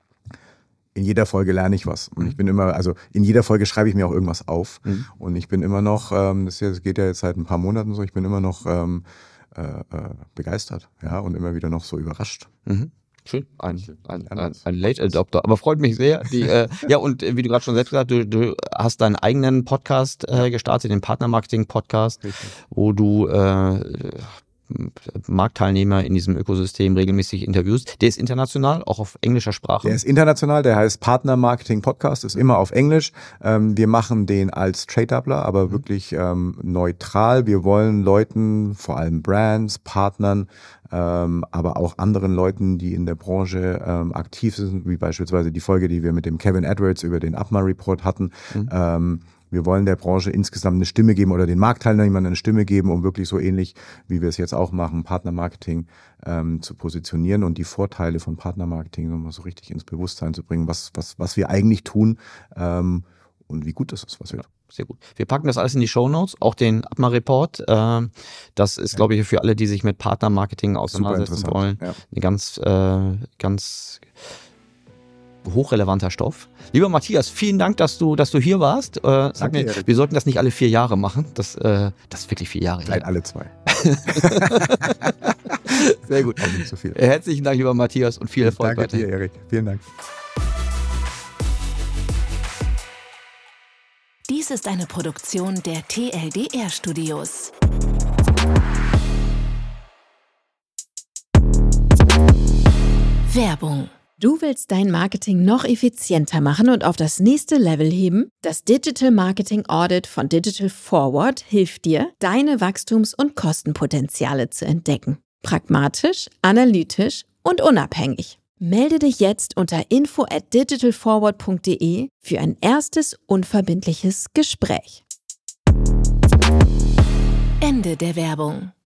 In jeder Folge lerne ich was. Und Mhm. ich bin immer, also in jeder Folge schreibe ich mir auch irgendwas auf. Mhm. Und ich bin immer noch, ähm, das hier- das geht ja jetzt seit ein paar Monaten so, ich bin immer noch ähm, äh, äh, begeistert, ja, und immer wieder noch so überrascht. Mhm. Schön, ein, ein, ein, anders. ein Late Adopter, aber freut mich sehr. Die, äh, ja, und äh, wie du gerade schon selbst gesagt hast, du, du hast deinen eigenen Podcast äh, gestartet, den Partner-Marketing-Podcast, Richtig. wo du äh, Marktteilnehmer in diesem Ökosystem regelmäßig interviewst. Der ist international, auch auf englischer Sprache. Der ist international, der heißt Partner Marketing Podcast, ist immer auf Englisch. Ähm, wir machen den als Tradeabler, aber wirklich ähm, neutral. Wir wollen Leuten, vor allem Brands, Partnern, ähm, aber auch anderen Leuten, die in der Branche ähm, aktiv sind, wie beispielsweise die Folge, die wir mit dem Kevin Edwards über den Abma Report hatten. Mhm. Ähm, wir wollen der Branche insgesamt eine Stimme geben oder den Marktteilnehmern eine Stimme geben, um wirklich so ähnlich, wie wir es jetzt auch machen, Partnermarketing ähm, zu positionieren und die Vorteile von Partnermarketing nochmal so richtig ins Bewusstsein zu bringen, was, was, was wir eigentlich tun ähm, und wie gut das ist, was wir tun. Sehr gut. Wir packen das alles in die Shownotes, auch den Abma-Report. Äh, das ist, Ja. glaube ich, für alle, die sich mit Partnermarketing auseinandersetzen interessant, wollen, ja. ein ganz, äh, ganz hochrelevanter Stoff. Lieber Matthias, vielen Dank, dass du, dass du hier warst. Äh, sag Danke, mir, Erik. wir sollten das nicht alle vier Jahre machen. Das, äh, das ist wirklich vier Jahre Vielleicht her. alle zwei. Sehr gut. Auch nicht so viel. Herzlichen Dank, lieber Matthias, und viel Erfolg Danke weiterhin. dir, Erik. Vielen Dank. Dies ist eine Produktion der T L D R Studios. Werbung. Du willst dein Marketing noch effizienter machen und auf das nächste Level heben? Das Digital Marketing Audit von Digital Forward hilft dir, deine Wachstums- und Kostenpotenziale zu entdecken. Pragmatisch, analytisch und unabhängig. Melde dich jetzt unter info at digitalforward punkt de für ein erstes unverbindliches Gespräch. Ende der Werbung.